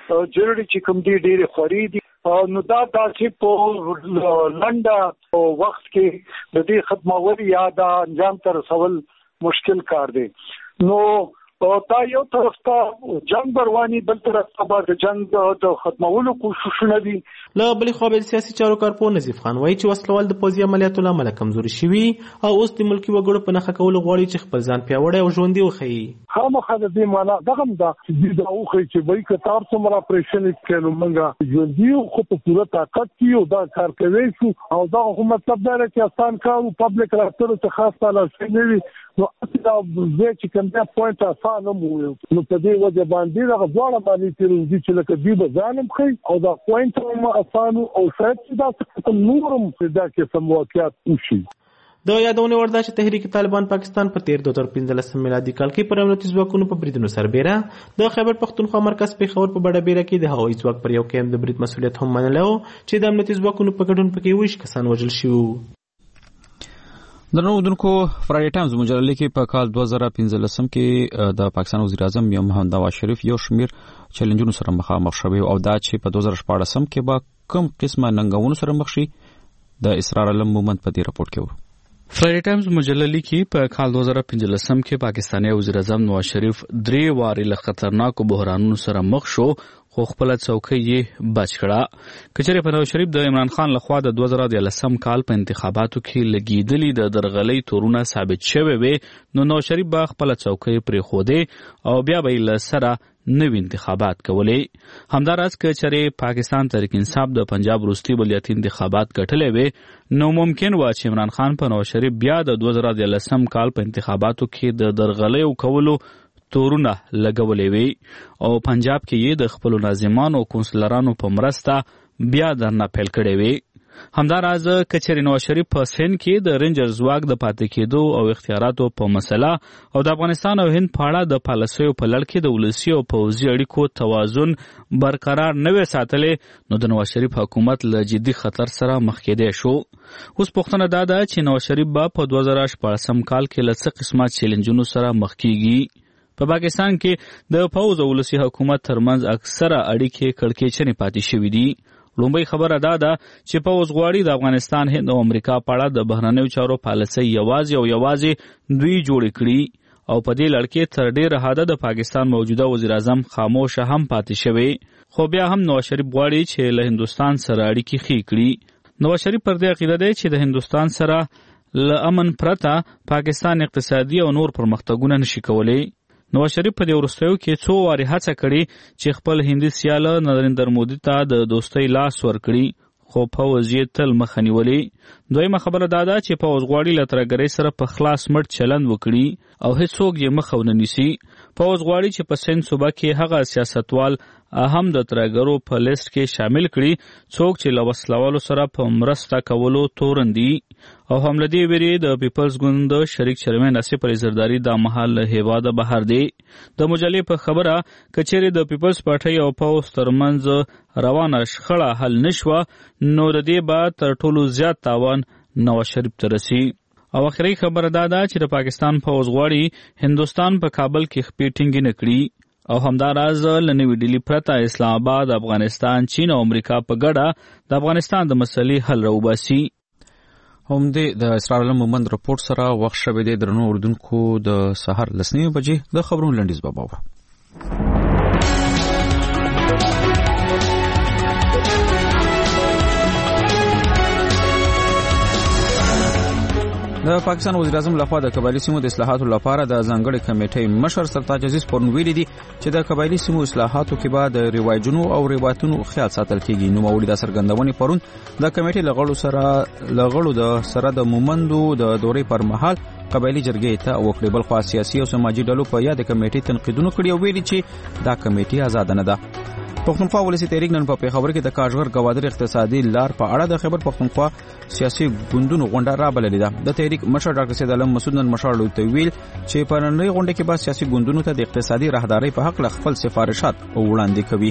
G: جرړې چې کوم دي ډېرې خورې دي نو دا داسې په لنډه وخت کې د دې ختمول یا د انجام ته رسول مشکل کار دی. نو دا یو طرف ته جنگ بروانی بل طرف ته د جنگ د ختمولو کوششونه دي.
D: له بلې خوا بل سیاسي چارو کارپوه نظیف خان وایي چې وسلوال د پوځي عملیاتو له امله کمزوري شوي او اوس د ملکي وګړو په نښه کولو غواړي چې خپل ځان پیاوړی او ژوندي وښیي.
G: خامخا د دې معنا دغه هم ده چې دا وښیي چې وایي که تار څومره اپریشن وکړو نو موږ ژوندي یو خو په پوره طاقت کې یو دا کار کوی شو او دغه خو مطلب دا دی چې اسان کار او پبلک راکټرو څخه خاص تلاشي نه وي نو اصلا زه چې کوم دا پوینټ اسانه مو نو په دې وجه باندې دا غواړم باندې چې چې لکه دې به ځانم خي او دا پوینټ هم اسانه او شاید چې دا څه نورم دا کې سم واقعیت وشي.
D: د یادونه ورده چې تحریک طالبان پاکستان په تیر دوه زره پنځلس میلادي کال کې پر امنیتي ځواکونو په بریدونو سربېره د خیبر پختونخوا مرکز پیښور په بډه بیره کې د هوایي ځواک پر یو کیم د برید مسؤلیت هم منلو چې د امنیتي ځواکونو په ګډون پکې ویش کسان وژل شوي.
A: درنو اوردونکو فرایډي ټایمز مجله کې په کال دوه زره پنځلس کې د پاکستان وزیر اعظم میر محمد نواز شریف یو شمیر چیلنجونو سره مخامخ شوی او دا چې په دوه زره شپاړس کې به کوم قسمه ننګونو سره مخ شي د اسرار علم مومند په دې راپورټ کې وو.
W: فرایډي ټایمز مجله لیکي په کال دوه زره پنځلس کې پاکستاني وزیر اعظم نواز شریف درې وارې له خطرناکو بحرانونو سره مخ شو خو خپل څوکۍ یې بچ کړه. کچېرې په نواز شریف د عمران خان لخوا د دوه زره دیارلسم کال په انتخاباتو کې لګېدلي د درغلۍ تورونه ثابت شوي وي نو نواز شریف به خپله څوکۍ پرېښودې او بیا به یې له سره نوي انتخابات کولې. همداراز که چېرې پاکستان تحریک انصاف د پنجاب وروستي بلدیاتي انتخابات ګټلی وي نو ممکن وه چې عمران خان په نواز شریف بیا د دوه زره دیارلسم کال په انتخاباتو کې د درغلیو کولو تورونه لګولې وي او پنجاب کې یې د خپلو ناظمانو او کونسلرانو په مرسته بیا درنه پیل کړې وي. همداراز که چېرې نواز شریف په سند کې د رینجر ځواک د پاتې کېدو او اختیاراتو په مسله او د افغانستان او هند په اړه د پالیسیو په لړ کې د ولسي او پوځي اړیکو توازن برقرار نه وي ساتلی نو د نواز شریف حکومت له جدي خطر سره مخ کېدی شو. اوس پوښتنه دا ده چې نواز شریف به په دوه زره شپاړسم کال کې له څه قسمه چیلنجونو سره مخ کېږي. په پاکستان کې د پوځ او ولسي حکومت ترمنځ اکثره اړیکې کړکېچنې پاتې شوي دي. لومړی خبره دا ده چې پوځ غواړي د افغانستان هند او امریکا په اړه د بهرنیو چارو پالیسۍ یوازې او یوازې دوی جوړې کړي او په دې لړ کې تر ډېره حده د پاکستان موجوده وزیر اعظم خاموشه هم پاتې شوی خو بیا هم نواز شریف غواړي چې له هندوستان سره اړیکې ښې کړي. نواز شریف پر دې عقیده دی چې د هندوستان سره له امن پرته پاکستان اقتصادي او نور پرمختګونه نشي کولی. نواز شریف په دې وروستیو کې څو وارې هڅه کړې چې خپل هندي سیاله نریندر مودي ته د دوستۍ لاس ورکړي خو پوځ یې تل مخه نیولې. دویمه خبره دا ده چې پوځ غواړي له ترهګرۍ سره په خلاص مټ چلند وکړي او هیڅوک یې مخه ونه نیسي. پوځ غواړي چې په سند صوبه کې هغه سیاستوال هم د ترهګرو په لیست کې شامل کړي څوک چې له وسلوالو سره په مرسته کولو تورن دي او هم لدی ویری د پیپلز ګوند شریک چیرمن اسف علی زرداری د محل هیواده بهر دی د مجلې په خبره کچېری د پیپلز پارټي او پاوس ترمنځ روانه شخړه حل نشوه نو د دې بعد تر ټولو زیات تاوان نواز شریف ته رسی. او اخري خبره دا ده چې د پاکستان پوځ غواړي هندوستان په کابل کې خپې ټینګې نه کړي او همداراز له نوې ډیلي پرته اسلام آباد، افغانستان، چین او امریکا په ګډه د افغانستان د مسلې حل راوباسي.
A: هم د اسرائیل مومند رپورت سره وخت شوه د درنو اردوونکو د سحر لسنیو بجې د خبرونو لنډیز بابا. د پاکستان وزیر اعظم لخوا د قبایلی سیمو د اصلاحاتو لپاره د ځانګړي کمیټې مشر سرتاج عزیز پرون ویلي دي چې د قبایلی سیمو اصلاحاتو کې به د رواجونو او روایتونو خیال ساتل کیږي. نو مولوی د سرګندونې پرون د کمیټې لغړو سره لغړو د سره د مومندو د دورې پر مهال قبایلی جرګې ته وکړي. بل خو سیاسي او سماجی ډلو په یاد کمیټې تنقیدونه کړي او ویلي چې دا کمیټې آزاد نه ده. پښتونخوا ولسی تحریک نن په پیښور کې د کاژغر گوادر اقتصادي لار په اړه د خبر پښتونخوا سیاسي ګوندونو غونډه را بللې ده. د تحریک مشر ډاکټر سید علم مسعود نن مشر لوی تویل چې په نړۍ غونډه کې به سیاسي ګوندونو ته د اقتصادي راهداري په حق خپل سفارشات وړاندې کوي.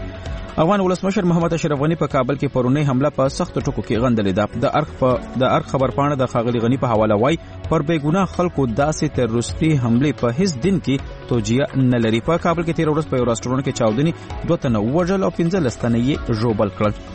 A: افغان ولسمشر محمد اشرف غنی په کابل کې پرونی حمله په سخت ټکو کې غندلې ده. د ارخ په د ارخ خبرپاڼه د خاغلی غنی په حواله وای پر بیګناه خلکو داسې تروریستي حمله په هیڅ دین کې توجیه نه لري. په کابل کې تیر ورځ په یو رستورانت کې چاودنی دوه تنه وژل او پنځه لستنه یې ژوبل کړل.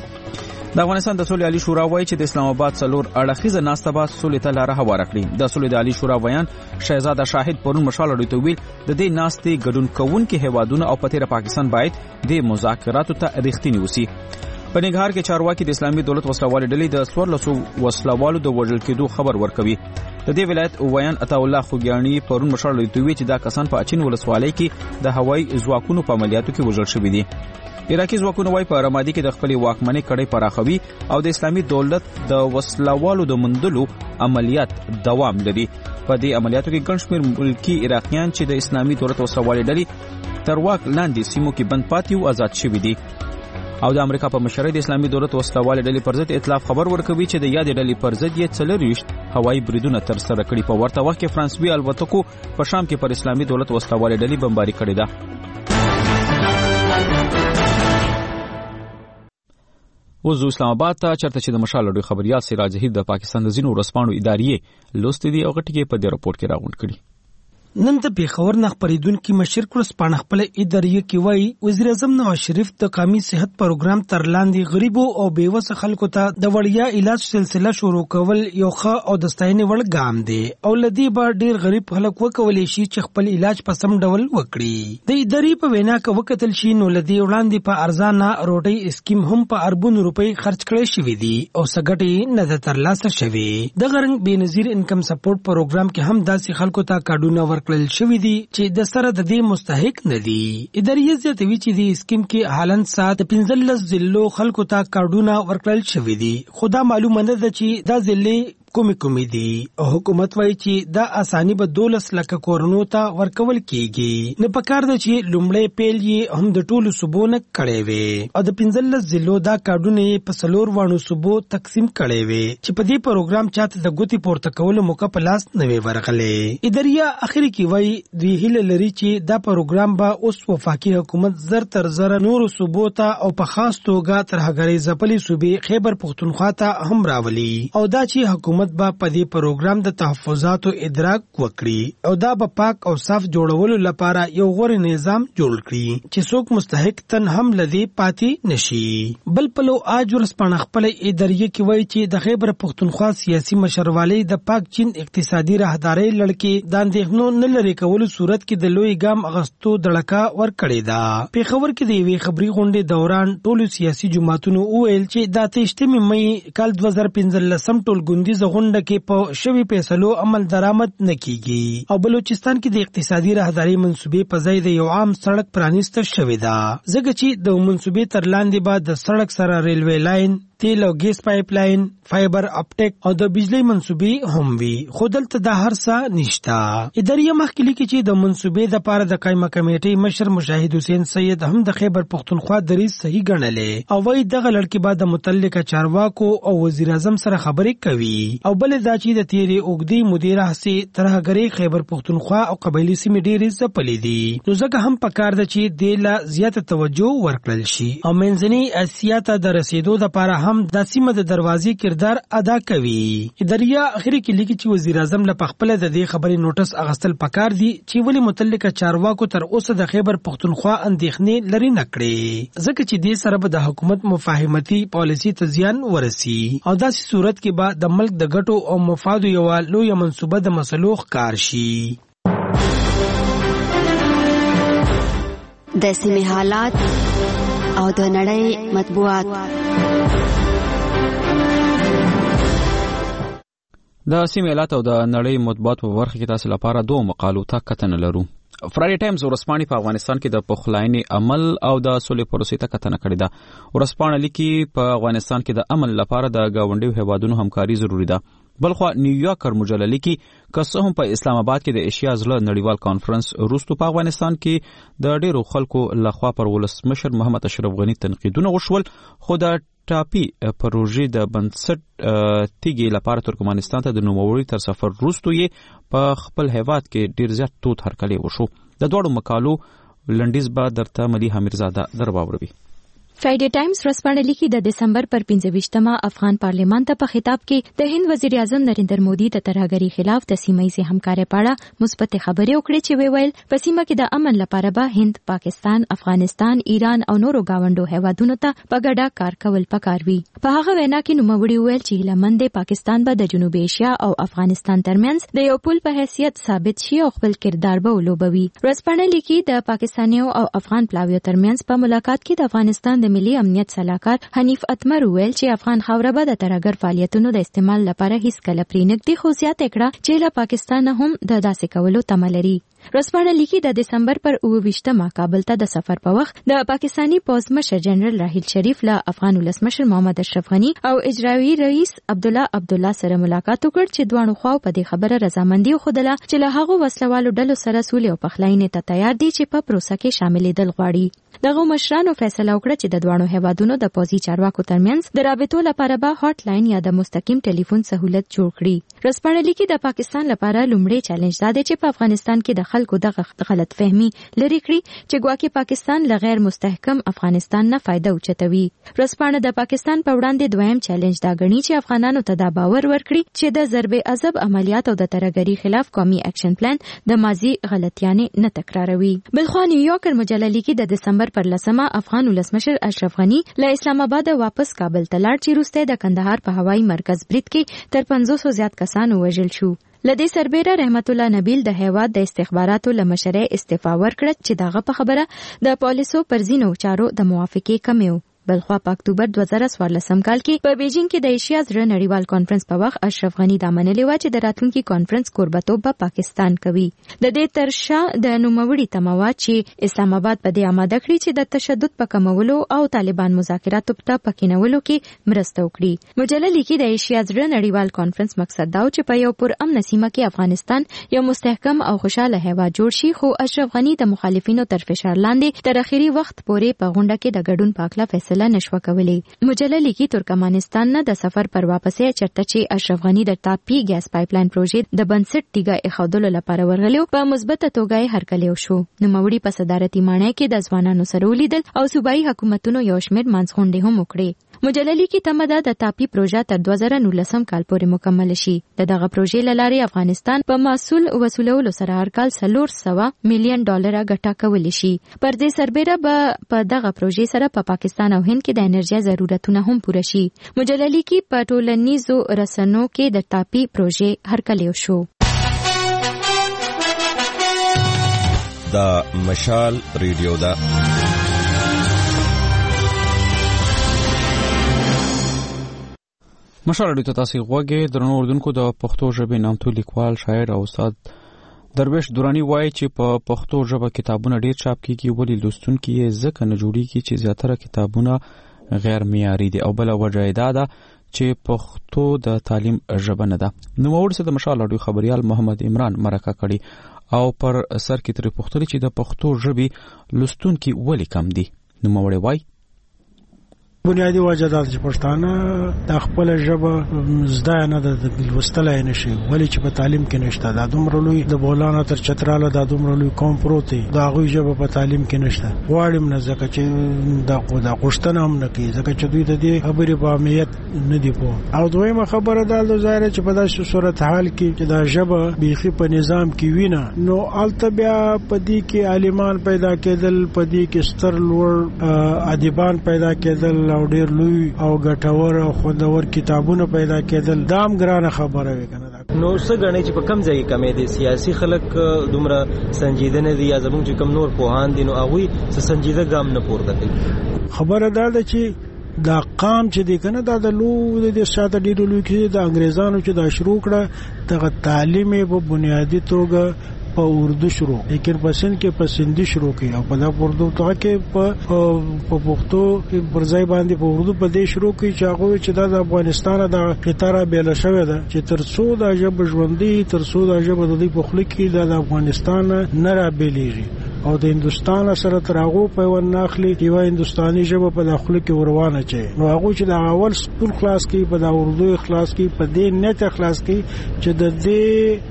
A: د افغانستان د صلح علی شورا وایي چې د اسلام آباد څلور اړخیزه ناسته به صلح ته لاره هواره کړي. د صلح علی شورا ویان شهزاده شاهد پرون مشال اړیته ویل د دې ناستې ګډون کوونکي هیوادونه او پتیره پاکستان باید د مذاکراتو ته رښتینی وسی. په نګهار کې چارواکي د اسلامي دولت وسلوال ډلې د سورلسو وسلوالو د وژل کېدو خبر ورکوي. د دې ولایت ویان عطا الله خوګیانی پرون مشال اړیته ویل چې دا کسان په اچین ولسوالۍ کې د هوایي ځواکونو په عملیاتو کې وژل شوي دي. عراقي ځواکونه وايي په رمادي کې د خپل واکمنۍ کړۍ پراخوي او د اسلامي دولت د وسلوالو د مندلو عملیات دوام لري. په دې عملیاتو کې ګڼ شمېر ملکی عراقیان چې د اسلامي دولت وسلوالې ډلې تر واک لاندې سیمو کې بند پاتې او آزاد شوي دي. او د امریکا په مشرۍ د اسلامي دولت وسلوالې ډلې پر ضد ائتلاف خبر ورکوي چې د یادې ډلې پر ضد یې څلرویشت هوایي بریدونه تر سره کړي. په ورته وخت کې فرانسوي الوتکو په شام کې پر اسلامي دولت وسلوالې ډلې بمباري کړې ده. اوس اسلام آباد ته چرته چې د مشال لړۍ خبريال سراج زهیر د پاکستان د زینو ورسپانو ادارې لوستې دي او غټي کې په دې راپورټ کې راغونډ کړي.
B: نن د پیښور نه خبرېدونکو مشر کورس پانه خپل ادارې کې وایي وزیر اعظم نواز شریف د قومي صحت پروګرام تر لاندې غریبو او بیوسه خلکو ته د وړیا علاج سلسله شروع کول یو ښه او د ستاینې وړ ګام دی او لدی به ډیر غریب خلک وکولای شي چې خپل علاج په سم ډول وکړي. د ادارې په وینا کې وکتل شي نو لدی وړاندې په ارزانه روټي اسکیم هم په اربون روپۍ خرج کړي شوې دي او سګټي نه د ترلاسه شوي. د غرنګ بنظیر انکم سپورټ پروګرام کې هم داسې خلکو ته کارډونه ورکړل شوی دي چې د سره د دې مستحق نه دي. ادارې زیاتوي چې د اسکیم کې حالن سات پنځلس ضلعو خلکو ته کارډونه ورکړل شوی دي. خدا معلومه نه ده چې دا ضلع کومې کومې دي او حکومت وایي چې دا اساني به دولس لکه کورونو ته ورکول کیږي. نه پکار ده چې لومړی پیل یې هم د ټولو صوبو نه کړی وي او د پنځلس ضلعو دا کارډونه په څلور وانو صوبو تقسیم کړی وي چې په دې پروګرام چاته د ګوتې پورته کولو موقع په لاس نه وي ورغلی. ادارې اخر کې وایي دوی هیله لري چې دا پروګرام به اوس وفاقي حکومت زر تر زر نورو صوبو ته او په خاص توګه تر هغې ځپلې صوبې خیبر پښتونخوا ته هم راولي او دا چې حکومت با په دې پروګرام د تحفظاتو ادراک وکړي او دا به پاک او صاف جوړولو لپاره یو غوړ نظام جوړ کړي چې څوک مستحق تن هم لدی پاتې نشي. بل پلو آج ورسپانه خپل ادارې کې وایي چې د خیبر پښتونخوا سیاسي مشروالی د پاک چین اقتصادي راهداري لړکې د اندېښنو نه لري کولو صورت کې د لوی ګام اغستو دړکا ورکړې ده. پیښور کې د یوې خبري غونډې دوران ټولو سیاسي جماعتونو وویل چې د اتهشتمې مې کال دوه زره پنځلسم ټولګوندیزه غونډه کې په شوي فیصلو عمل درآمد نه کیږي او بلوچستان کې د اقتصادي راهداري منصوبې په ځای د یو عام سړک پرانیسته شوې ده ځکه چې د منصوبې تر لاندې به د سړک سره ریلوي لاین تیل او ګیس پایپ لاین، فایبر اپټیک او د بجلی منسوبې هم وي، خو دلته د هر څه نشته. اداري مخکلي کې چې د منسوبې د پاره د قائمه کمیټې مشر مجاهد حسین سید هم د خیبر پختونخوا دریځ صحیح ګڼلې او وايي دغه لړکې بعد د متعلقه چارواکو او وزیر اعظم سره خبرې کوي او بل دا چې د تیرې اوږدې مدیره هسي ترهګری خیبر پختونخوا او قبایلی سیمې ډېرې ځپلې دي، نو ځکه هم پکار ده چې دې لا زیاته توجه ورکړل شي او منځنۍ اسیا ته د رسیدو لپاره هم د سیمه د دروازې کردار ادا کوي. اداریا اخري کې لیکي چې وزیر اعظم له خپل د دې خبرې نوټس اغستل پکار دي چې ولې متعلقه چارواکو تر اوسه د خیبر پختونخوا اندېښنې لري نه کړې، ځکه چې دې سره به د حکومت مفاهمتي پالیسي ته زیان ورسي او داسې صورت کې به د ملک د ګټو او مفادو یو لویه منصوبه د مسلو ښکار شي.
H: د سیمې حالات او د نړۍ مطبوعات.
A: د سیمې حالات او د نړۍ مطبوعات په برخه کې تاسو لپاره دوه مقالو ته کتنه لرو. فرایډي ټایمز ورسپانې په افغانستان کې د پخلاینې عمل او د سولې پروسې ته کتنه کړې ده. ورسپانې لیکي په افغانستان کې د امن لپاره د گاونډیو هیوادونو همکاري ضروری ده. بلخوا نیویارکر مجله لیکي که څه هم په اسلام آباد کې د ایشیا زړه نړیوال کانفرنس وروسته په افغانستان کې د ډیرو خلکو لخوا پر ولسمشر محمد اشرف غنی تنقیدونه وشول، خو د ټاپي پروژې د بنسټ تیږې لپاره ترکمنستان ته د نوموړي تر سفر وروسته یې په خپل هیواد کې ډیر زیات تود هرکلی وشو. د دوړو مقالو لنډیز به درته مليحه میرزاده درباوروي.
L: فرایډي ټایمز ورسپانې لیکي د دسمبر پر پنځه ویشتمه افغان پارلیمان ته په خطاب کې د هند وزیر اعظم نریندر مودي د ترهګری خلاف د سیمایي همکارۍ په اړه مثبت خبرې وکړې چې وی ویل په سیمه کې د امن لپاره به هند، پاکستان، افغانستان، ایران او نورو گاونډو هیوادونو ته په ګډه کار کول پکار وي. په هغه وینا کې نوموړي ویل چې هیلمند پاکستان به د جنوبي ایشیا او افغانستان ترمنځ د یو پل په حیثیت ثابت شي او خپل کردار به ولوبوي. ورسپانې لیکي د پاکستانیو او افغان پلاویو ترمنځ په ملاقات کې د افغانستان د ملي امنیت صلاحکار حنیف اتمر ویل چې افغان خاوره به د ترهګر فعالیتونو د استعمال لپاره هیڅ کله پرې نږدې، خو زیاته کړه چې له پاکستان هم د داسې کولو تمه لري. رسپانه لیکي د دسمبر پر اوه ویشتمه کابل ته د سفر په وخت د پاکستانی پوځ مشر جنرال راحیل شریف له افغان ولسمشر محمد اشرف غنی او اجرایي رئیس عبد الله عبد الله سره ملاقات وکړ چې دوه خواو په دې خبره رضامندي خوده چې له هغه وسلوالو ډلو سره سولې او پخلاینې ته تیار دي چې په پروسه کې شاملېدل غواړي. دغه مشرانو فیصله وکړه چې د دوه هیوادونو د پوځي چارواکو ترمنځ د رابطو لپاره به هاټ لاین یا د مستقیم ټلیفون سہولت جوړ کړي. رسپانه لیکي د پاکستان لپاره لومړی چیلنج دا دی چې په افغانستان کې د خلکو دغه غلط فهمي لري کړي چې ګواکې پاکستان له غیر مستحکم افغانستان نه فائدہ اوچتوي. رسپانه د پاکستان په وړاندې دویم چیلنج دا غني چې افغانانو ته دا باور ورکړي چې د ضرب عذاب عملیات او د ترهګری خلاف قومي اکشن پلان د ماضي غلطیانې نه تکراروي. بلخوا نیویارکر مجله لیکي د دسمبر پر لسمه افغان ولسمشر اشرف غنی له اسلام آباد واپس کابل ته لاړ چې وروسته د کندهار په هوایي مرکز برید کې تر پنځوسو زیات کسان وژل شو. لدې سربېره رحمت الله نبیل د هیواد د استخباراتو له مشرۍ استعفا ورکړه چې دغه په خبره د پالیسو پر ځینو چارو د موافقې کمی و. بلخوا په اکتوبر دوه زره څوارلسم کال کې په بیجینګ کې د ایشیا زړه نړیوال کانفرنس په وخت اشرف غنی دا منلې و چې د راتلونکي کانفرنس کوربتوب به پاکستان کوي. د دې ترشا د نوموړي تموا چې اسلام آباد په دې آماده کړی چې د تشدد په کمولو او طالبان مذاکراتو ته پکینولو کې مرسته وکړي. مجله لیکي د ایشیا زړه نړیوال کانفرنس مقصد دا و چې په یو پر امن سیمه کې افغانستان یو مستحکم او خوشاله هیواد جوړ شي، خو اشرف غنی د مخالفینو تر فشار لاندې تر اخري وخت پورې په غونډه کې د ګډون په اړه فیصله نشو کولی. مجله لیکي ترکمنستان نه د سفر پر واپسې چرته چې اشرف غنی د تاپی ګیس پایپلاین پروژې د بنسټ تیګه اخودلو لپاره ورغلو په مثبته توګه یې هرکلی وشو. نوموړي په صدارتي ماڼۍ کې د ځوانانو سره ولیدل او صوبایي حکومتونو یو شمېر منځغونډې هم وکړې. مجله لیکي تمه ده د تاپی پروژه تر دوه زره نولسم کال پورې مکمل شي. د دغه پروژې له لارې افغانستان په محصول وصولولو سره هر کال څلور سوه میلیون ډالر ګټه کولی شي. پر دې سربېره به په دغه پروژې سره په پا پاکستان او هند کې د انرژي ضرورتونه هم پوره شي. مجله لیکي په ټولنیزو رسنیو کې د تاپی پروژې هرکلی وشو.
P: دا مشال ریډیو دا
A: مشال ریډیو ته تاسو غوږی درنو اوردونکو د پښتو ژبې نامتو لیکوال، شاعر او استاد درویش دورانی وایي چې په پښتو ژبه کتابونه ډیر چاپ کیږي، ولی لوستونکي یې ځکه نه جوړیږي چې زیاتره کتابونه غیر معیاري دي او بل وجه یې دا ده چې پښتو د تعلیم ژبه نه ده. نوموړي څخه د مشال راډیو خبريال محمد عمران مرکه کړي او پر سر کې تر پوښتنه چې د پښتو ژبې لوستونکي ولې کم دي. نوموړي وایي
B: بنیادی وجه دا چې پښتانه د خپل ژبه زده نه ده، د لوستلای نشي، ولی چې په تعلیم کې نشته. دا دومره لوی د بولانا تر چتراله دا دومره لوی قوم پروت دی، دا غوي ژبه په تعلیم کې نشته. واړم نه ځکه چې دا دا غوښتنه هم نه کوي، ځکه چې دوی د دې خبرې په اهمیت نه دی پوه. او دویمه خبره دا ده ظاهر چې په داسې صورت حال کې چې دا ژبه بیخي په نظام کې وینه، نو الته بیا په دې کې عالمان پیدا کېدل، په دې کې ستر لوړ ادیبان پیدا کېدل او ډېر لوی او ګټور او خوندور کتابونه پیدا کېدل. دا هم ګرانه خبره وي کنه.
E: نو څه غني چې په کم ځای کې کمې دي سیاسي خلک دومره سنجیده نه دي یا زموږ چې کم نور پوهان دي نو هغه څه سنجیده ګام نه پورته کوي.
B: خبره دا ده چې دا قام چې دی کنه دا د لوی د شاته ډیرو لوی کې د انګريزانو چې دا شروع کړه د تعلیم په بنیادی توګه په اردو شروع، لیکن په سند کې په سندي شروع کړي او په دا اردو ته کې په پښتو پر ځای باندې په اردو په دې شروع کړي چې هغه چې د افغانستان د خطر بیل شوی ده چې ترڅو د ژبه ژوندۍ، ترڅو د ژبه د دې په خله کې د افغانستان نه را بیلېږي او د هندستان سره تر هغه په ون ناخلي یو هندستاني ژبه په داخله کې وروانه چي. نو هغه چې د اول سکول کلاس کې په د اردو کلاس کې په دې نت کلاس کې چې د دې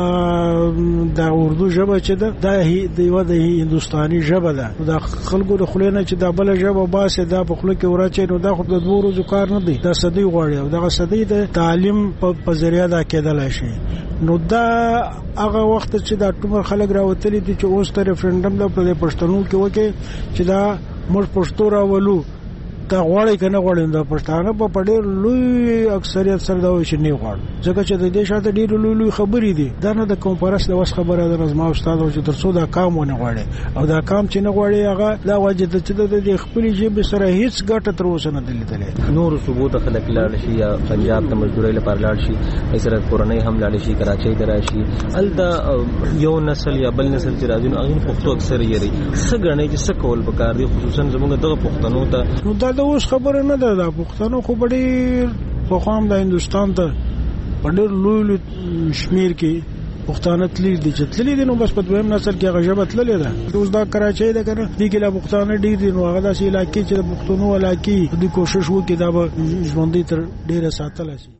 B: دا اردو ژبه چې ده دا د یو د هندستاني ژبه ده، دا خلکو د خلینو چې دا بل ژبه باسه دا په خلکو کې ورچې، نو دا خو د دوه ورځو کار نه دی، دا صدې غواړي او دا صدې د تعلیم په ذریعہ دا کېدل شي. نو دا هغه وخت چې دا ټول خلک راوتلي دي چې اوس ته ریفرندم د پښتنو کې وکړي چې دا موږ پښتو راولو، دا غواړي کنه غواړي د پښتانه په ډېر لوی اکثریت سره دا وشي نه غواړي، ځکه چې د دې شاته ډېر لوی لوی خبرې دي. دا نه د کنفرانس د وس خبره ده، نظم او استاد او چې ترڅو دا کام ونه غواړي او دا کام چې نه غواړي هغه دا وجه د چې د خپل ژبې سره هیڅ ګټه تر اوسه نه لیدلې.
E: نور صوبو ته خلک لاړ شي یا پنجاب ته مزدوري لپاره لاړ شي، ایسره کورنۍ هم لاړ شي، کراچۍ ته راشي، الدا یو نسل یا بل نسل چې راځي نو هغه پښتو اکثر یې لري. څه غنې چې څه کول پکار دي خصوصا زموږ دغه پښتنو ته.
B: نو دا اوس خبره نه ده، دا پښتنو خو ډېر په خام د هندستان ته په ډېر لوی شمیر کې پښتانه تللی دي چې تللی دي، نو بس په دویم نسل کې هغه ژبه تللی ده. اوس دا کراچۍ ده کنه دي کې لا پښتانه ډېر دي، نو هغه داسې علاقې چې د پښتنو علاقې د کوشش وکړي دا به ژوندۍ تر ډېره ساتل شي.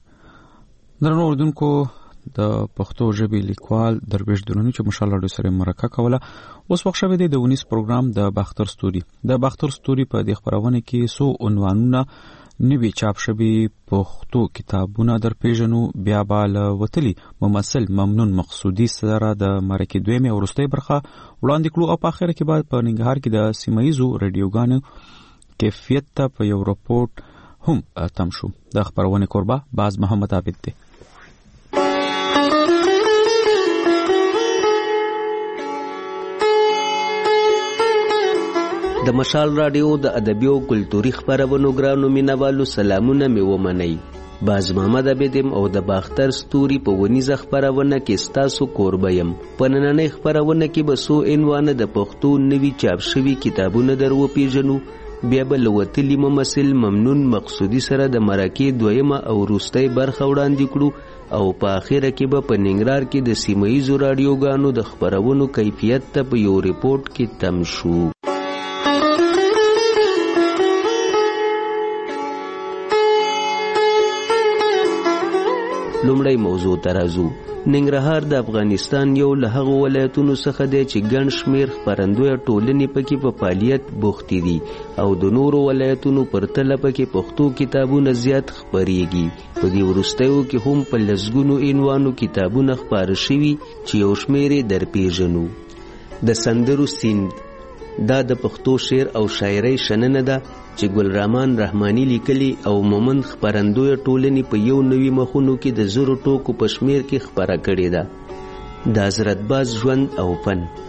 A: درنو اردوونکو د پښتو ژبې لیکوال درویش درونی چې مشال راډیو سره مرکه کوله. اوس وخت شوی دی د ونیس پروګرام د باختر ستوري. د باختر ستوري په دې خبرونه کې سو عنوانونه نوی چاپ شوی پښتو کتابونه در پیژنو. بیا بال وتلی ممثل ممنون مقصودی سره د مرکه دویمه ورسته برخه وړاندې کړو او په اخر کې بعد په ننګرهار کې د سیمایزو رادیوګانو کیفیت ته په یو رپورت هم تم شو. د خبرونه قربا باز محمد عابد دی.
J: د مشال رادیو د ادبي او کلتوري خبرونو ګرانو مینوالو سلامونه مې ومنئ. باز محمد عبدم او د باختر ستوري په ونیزه خبرونه کې ستاسو کوربه یم. په نننۍ خبرونه کې به څو عنوانه د پښتو نوي چاپ شوي کتابونه در وپېژنو، بیا به له وتلي ممثل ممنون مقصودي سره د مرکې دویمه او وروستۍ برخه وړاندې کړو او په اخره کې به په ننګرهار کې د سیمایزو رادیوګانو د خبرونو کیفیت ته په یو ریپورت کې تم شو. لومړی موضوع ته راځو. ننګرهار د افغانستان یو له هغو ولایتونو څخه دی چې ګڼ شمېر خپرندویه ټولنې پکې په فعالیت بوختې دي او د نورو ولایتونو پرتله پکې پښتو کتابونه زیات خپریږي. په دې وروستیو کې هم په لسګونو عنوانو کتابونه خپاره شوي چې یو شمېر یې در پیژنو. د سندرو سیند دا د پښتو شعر او شاعرۍ شننه ده چې ګلرحمان رحماني لیکلي او مومند خپرندویه ټولنې په یو نوي مخونو کې د زرو ټوکو په شمیر کې خپره کړې ده. د حضرت باز ژوند او فن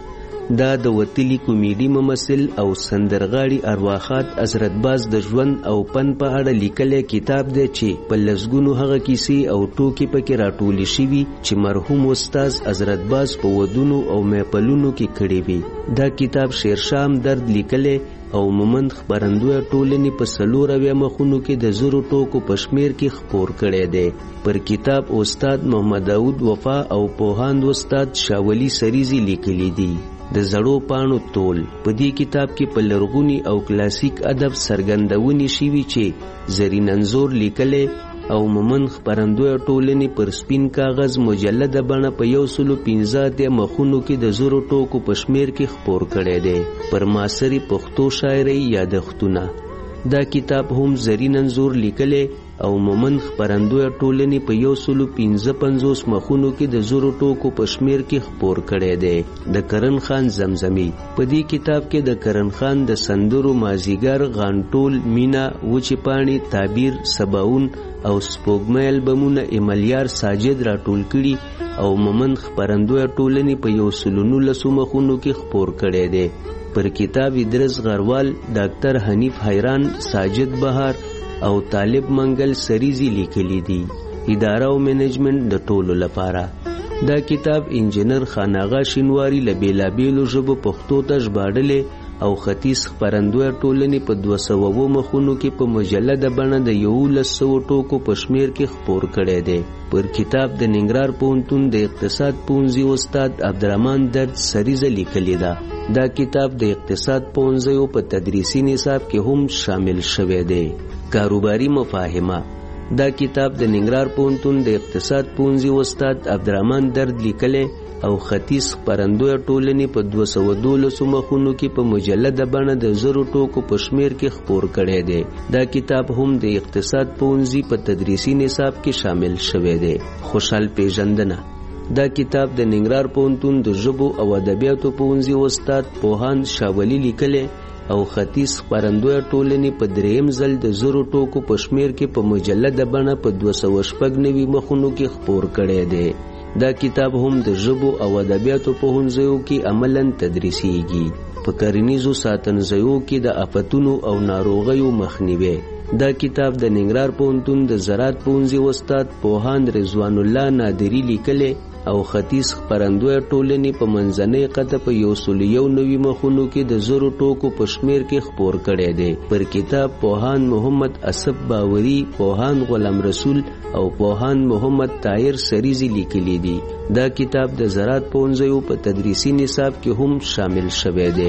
J: دا د وتلی کومیډي ممثل او سندرغاړي ارواخات حضرت باز د ژوند او پن په اړه لیکلی کتاب دی چې په لسګونو هغه کیسې او ټوکې پکې راټولې شوي چې مرحوم استاد حضرت باز په ودونو او محفلونو کې کړي وي. دا کتاب شیرشاه همدرد لیکلی او مومند خپرندویه ټولنې په څلور اویا مخونو کې د زرو ټوکو په شمیر کې خپور کړی دی. پر کتاب استاد محمد داود وفا او پوهاند استاد شاولی سریزي لیکلی دي. د زړو پاڼو تول په دې کتاب کې په لرغوني او کلاسیک ادب څرګندونې شوي چې زرین انځور لیکلی او مومند خپرندویه ټولنې پر سپین کاغذ مجلده بڼه په یو سلو پنځه اتیا مخونو کې د زرو ټوکو په شمیر کې خپور کړی دی. پر معاصرې پښتو شاعرۍ یادښتونه. دا کتاب هم زرین انځور لیکلی او مومند خپرندویه ټولنې په یو سلو پنځه پنځوس مخونو کې د زرو ټوکو په شمیر کې خپور کړی دی. د کرن خان زمزمي. په دې کتاب کې د کرن خان د سندرو مازیګر، غانټول، مینا، وچې پاڼې، تعبیر، سباون او سپوږمۍ البمونه ایملیار ساجد راټول کړي او مومند خپرندویه ټولنې په یو سلو نولسو مخونو کې خپور کړی دی. پر کتاب ادرس غروال، ډاکټر حنیف حیران، ساجد بهار او طالب منګل سریزي لیکلی دي. اداره او منیجمنت د ټولو لپاره. دا کتاب انجینر خاناغا شینواری له بیلابیلو ژبو پښتو ته ژباړلی او ختیځ خپرندویه ټولنې په دوه سوه اووه مخونو کې په مجلده بڼه د یولس سوو ټوکو په شمیر کې خپور کړی دی. پر کتاب د ننګرهار پوهنتون د اقتصاد پوهنځي استاد عبدالرحمن درد سریزه لیکلی ده. دا کتاب د اقتصاد پوهنځیو په تدریسي نصاب کې هم شامل شوی دی. کاروباري مفاهمه. دا کتاب د ننګرهار پوهنتون د اقتصاد پوهنځي استاد عبدالرحمن درد لیکلی او ختیځ خپرندویه ټولنې په دوه سوه دولسو مخونو کې په مجلده بڼه د زرو ټوکو په شمیر کې خپور کړی دی. دا کتاب هم د اقتصاد پوهنځي په تدریسي نصاب کې شامل شوی دی. خوشحال پیژندنه. دا کتاب د ننګرهار پوهنتون د ژبو او ادبیاتو پوهنځي استاد پوهاند شاولی لیکلی او ختیځ خپرندویه ټولنې په دریم ځل د زرو ټوکو په شمیر کې په مجلده بڼه په دوه سوه شپږ نوي مخونو کې خپور کړی دی. دا کتاب هم د ژبو او ادبیاتو پوهنځیو کې عملاً تدریسیږي. په کرنیزو ساتنځایو کې د آفتونو او ناروغیو مخنیوی. دا کتاب د ننګرهار پوهنتون د زراعت پوهنځي استاد پوهاند رضوان الله نادری لیکلی او ختیځ خپرندویه ټولنې په منځنۍ قطعه په یو سلو یو نوي مخونو کې د زرو ټوکو په شمیر کې خپور کړی دی. پر کتاب پوهاند محمد اسف باوري، پوهاند غلام رسول او پوهاند محمد طاهر سریزي لیکلی دي. دا کتاب د زراعت پوهنځیو په تدریسي نصاب کې هم شامل شوی دی.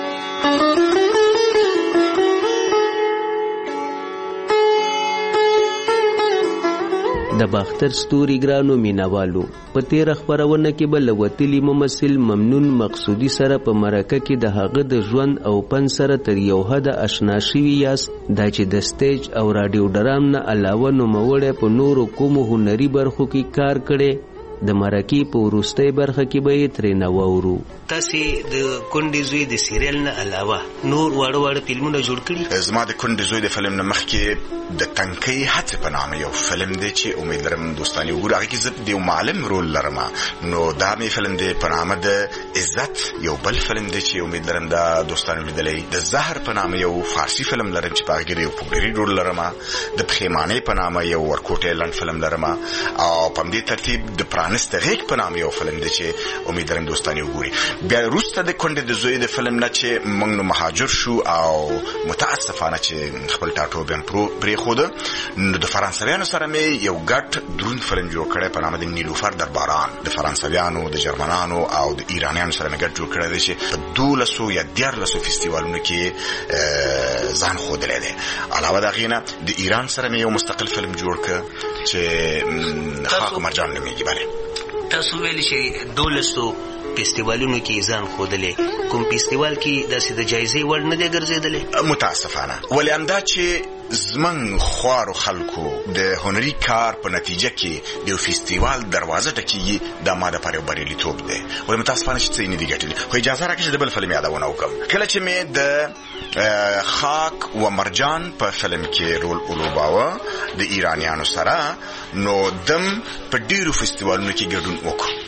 J: د باختر ستوري ګرانو مینوالو، په تیره خپرونه کې به له وتلي ممثل ممنون مقصودي سره په مرکه کې د هغه د ژوند او پن سره تر یو حده اشنا شوي یاست. دا چې د سټیج او راډیو ډرام نه علاوه نوموړی په نورو کومو هنري برخو کې کار کړی. د مرکې په وروستۍ برخه کې به یې ترې نه واورو.
I: تاسې د کونډې زوی د سیریل نه علاوه نور واړه واړه فلمونه جوړ کړي؟
K: زما د کونډې زوی د فلم نه مخکې د تنکۍ هڅې په نامه یو فلم دی چې امید لرم دوستان یې وګوري. هغې کې زه د یو معلم رول لرم. نو دا مې فلم دی په نامه د عزت. یو بل فلم دی چې امید لرم دا دوستانو لیدلی. د زهر په نامه یو فارسي فلم لرم چې په هغې کې د یو پوډري رول لرم. د پښیمانۍ په نامه یو ورکوټی لنډ فلم لرم. او په همدې ترتیب د پرانست غیږ په نامه یو فلم دی چې امید لرم دوستان یې وګوري. بیا وروسته د کونډې د زوی د فلم نه چې موږ نو مهاجر شو او متاسفانه چې خپل ټاټوبی هم پرېښوده، نو د فرانسویانو سره مې یو ګډ دروند فلم جوړ کړی په نامه د نیلوفر درباران. د فرانسویانو، د جرمنانو او د ایرانیانو سره مې ګډ جوړ کړی دی چې په دولسو یا دیارلسو فستیوالونو کې ځان ښودلی دی. علاوه د هغې نه د ایران سره مې یو مستقل فلم جوړ کړ چې خاک و مرجان نومېږي. بله
I: تاسو ویلي چې دولسو فستیوالونو کې ځان ښودلی، کوم فستیوال کې داسې د جایزې وړ نه دی ګرځېدلی؟
K: متاسفانه ولې همدا چې زمنګ خوارو خلکو د هنري کار په نتیجه کې د یو فستیوال دروازه ټکېږي، دا ما دپاره یو بریالیتوب دی. ولې متاسفانه چې څه یې نه دي ګټلي. خو اجازه راکړه چې د بل فلم یادونه وکړم. کله چې مې د خاک و مرجان په فلم کې رول ولوباوه د ایرانیانو سره، نو دم په ډېرو فستیوالونو کې ګډون وکړو.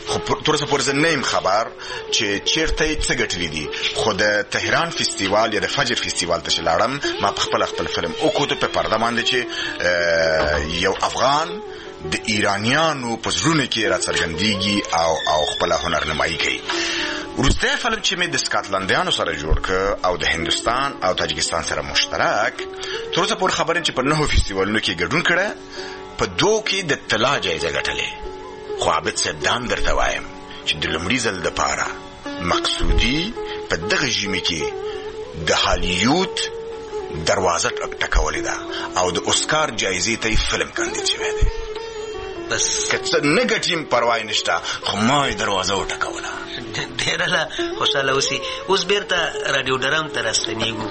K: خو تر اوسه پورې زه نه یم خبر چې چیرته یې څه ګټلي دي. خو د تهران فیستیوال یا د فجر فیستیوال ته چې لاړم ما په خپل خپل فلم وکوت په پرده باندې چې یو افغان د ایرانیانو په زړونو کې راڅرګندېږي او او خپل هنرنمایي کوي. وروستی فلم چې مې د سکاټلندیانو سره جوړ کړ او د هندوستان او تاجکستان سره مشترک، تر اوسه پورې خبر یم چې په نهو فیستیوالونو کې ګډون کړی، په دوو کې د طلا جایزه ګټلې. خو عابد صاحب دا هم درته وایم چې د لومړي ځل دپاره مقصودي په دغه ژمي کې د هالیوډ دروازه ټکولې ده او د اوسکار جایزې ته یې فلم کاندید شوی دی. بس که څه نه ګټیم پروا یې نشته، خو ما یې دروازه وټکوله.
I: ډېره لا خوشحاله اوسي. اوس بیرته راډیو ډرام ته راستنېږو.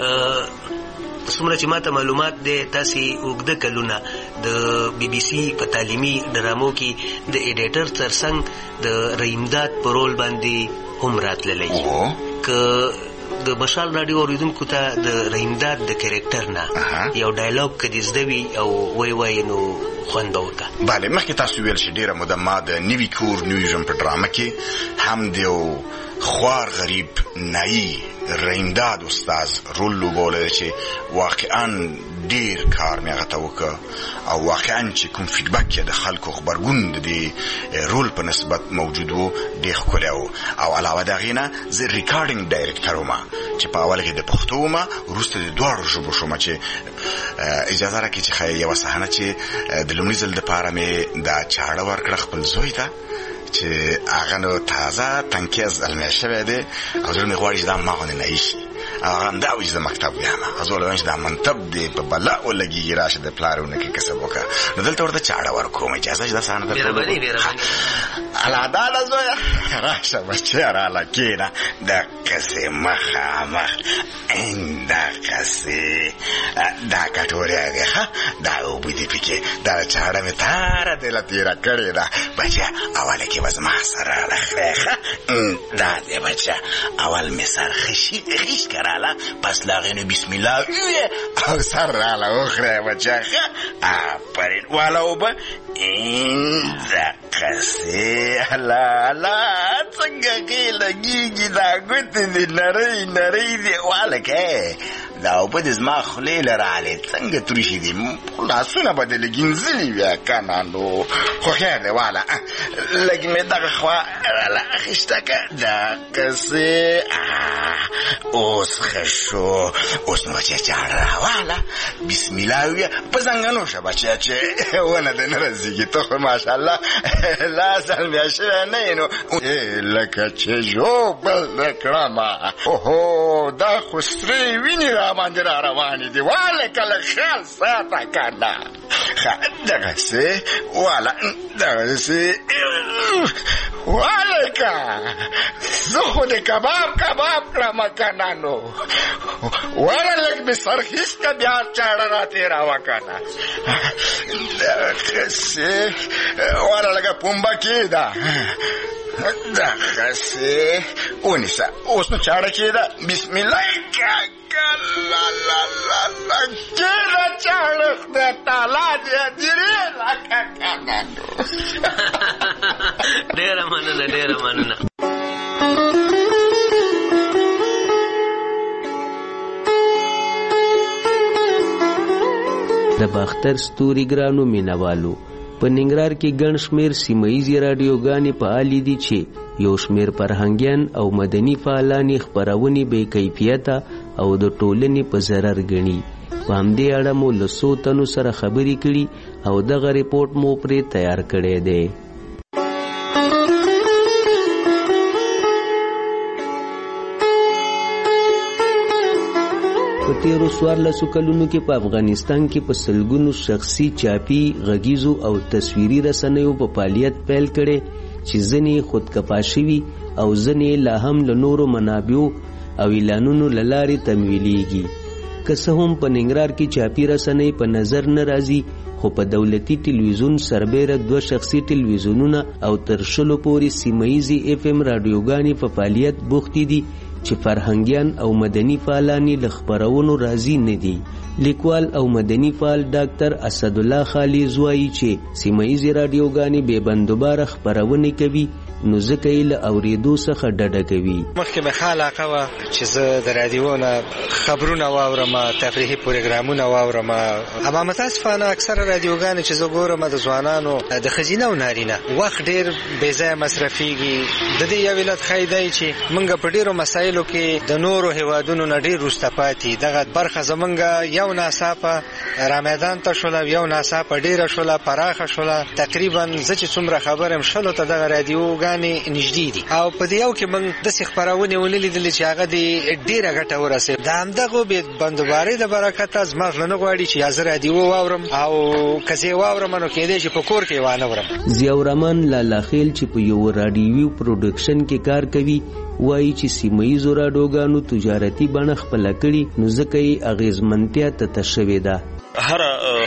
I: څومره چې ما ته معلومات دی تاسې اوږده کلونه د بي بي سي په تعلیمي ډرامو کې د ایډیټر ترڅنګ د رحیمداد په رول باندې هم راتللی. که د مشال راډیو اوریدونکو ته د رحیمداد د کریکټر نه یو ډایلاګ که دې زده وي او وی وایي نو خوند به وکړه.
K: بله، مخکې تاسو ویل چې ډېره موده ما د نوي کور نوي ژوند په ډرامه کې هم د یو خوار غریب نایي رحیمداد استاز رول لوبولی چې واقعا ډېر کار مې هغه ته وکړه او واقعا چې کوم فیډبک یې د خلکو غبرګون د دې رول په نسبت موجود و ډېر ښکلی و. او علاوه د هغې نه زه ریکارډینګ ډایرکټر وم چې په اوله کې د پښتو وم، وروسته د دواړو ژبو شوم. چې اجازه راکړي چې ښایي یوه صحنه چې د لومړي ځل دپاره مې دا چاړه ورکړه خپل زوی ته چې هغه نو تازه تنکي زلمی شوی دی او زړه مې غواړي چې دا ما غوندې نایي شي. هغه همدا وایي چې د مکتب ویم، هغه زه وایم چې دا منتب دی په بلا ولګېږي راشه د پلارونه کې کسب وکړه. نو دلته ورته چاړه ورکوم، اجازه چې دا صحنه درته الله داله زویه راشه بچیه راله کښېنه دقسې مخامخ دقسې دا کټورې هغې ښه دا اوبه دي پکې دا چاړه مې تاره دله تېره کړې ده بچیه. اوله کې به زما سره راخلی ښه دا دی بچیه، اول مې سر خیش کراله پس له هغې نو بسم الله وویې او سر راله وخوری بچیه ښه آفرین واله اوبه دقسې الله الله څنګه کې لګېږي دا ګوتې دې نرۍ نرۍ دي والکه دا اوبه د زما خولې له رالې څنګه تروشي دي لاسونه به دې لږ انځلي وي که نه نو خو خیر دی واله لږ مې دغه خوا راله اخیسته که دقسې اوس ښه شو. اوس نو بچیه چاړه راواله بسم الله وویه په زنګنو شه بچیه چې ونه دې نه رسېږي ته خو ماشاءالله لا زلمیا شوی نه یې نو لکه چې ژوبل نه کړمه اوهو دا خو سرې وینې را باندې را روانې دي واله کله خیال ساته که نه دغسې واله دغسې واله که زه خو د کباب کباب کړمه که نه نو واله لږ مې سرخیس که بیا چاړه را تېراوه که نه دغسې واله لږه پومبه کېده دغسې ونیسه. اوس نو چاړه کېده بسم الله کېده چاړه خدای تعالی دې اجرې لکه که نه نو
I: ډېره مننه ډېره مننه.
J: د باختر ستوري ګرانو مینوالو، په ننګرهار کې ګڼ شمېر سیمهیزې راډیوګانې فعالې دي چې یو شمېر فرهنګیان او مدني فعالان یې خپرونې بې کیفیته او د ټولنې په ضرر ګڼي. په همدې اړه مو له څو تنو سره خبرې کړي او دغه ریپورټ مو پرې تیار کړی دی. په تیرو څوارلسو کلونو کې په افغانستان کې په سلګونو شخصي چاپي غږیزو او تصویري رسنیو په فعالیت پیل کړي چې ځینې خودکفا شوي او ځینې لا هم له نورو منابعو او اعلانونو له لارې تمویلیږي. که څه هم په ننګرهار کې چاپي رسنۍ په نظر نه راځي، خو په دولتي ټلویزیون سربیره دوه شخصي ټلویزیونونه او تر شلو پورې سیمهیزې اف ام راډیوګانې په فعالیت بوختې دي چې فرهنګیان او مدني فعالان له خبرونو راضي نه دي. لیکوال او مدني فعال ډاکټر اسد الله خالد وایي چې سیمه ییزې راډیوګانې بې بندوباره خبرونه کوي نو ځکه یې له اورېدو څخه ډډه کوي.
M: مخکې مې ښه علاقه وه چې زه د راډیو نه خبرونه واورم، تفریحي پروګرامونه واورم. اما متاسفانه اکثره راډیوګانې چې زه ګورم د ځوانانو د ښځینه او نارینه وخت ډېر بې ځایه مصرفېږي. د دې یو علت ښایي دی چې موږ په ډېرو مسایلو کې د نورو هېوادونو نه ډېر وروسته پاتې. دغه برخه زموږ یو ناڅاپه رامیدان ته شوله، یو ناڅاپه ډېره شوله، پراخه شوله. تقریبا زه چې څومره خبر یم شلو ته دغه راډیوګانې نږدې دي او په دې یو کې موږ داسې خپرونې ونه لیدلې چې هغه دې ډېره ګټه ورسوي. د همدغو بې بندوبارۍ د برکته زما زړه نه غواړي چې یا زه راډیو واورم او که زه یې واورم نو کېدی شي په کور کې یې وانه ورم.
J: ضیاءالرحمن لالاخیل چې په یو راډیوي پروډکشن کې کار کوي وایي چې سیمه ییزو راډیوګانو تجارتي بڼه خپله کړي نو ځکه یې اغېزمنتیا ته شوې ده.
N: هر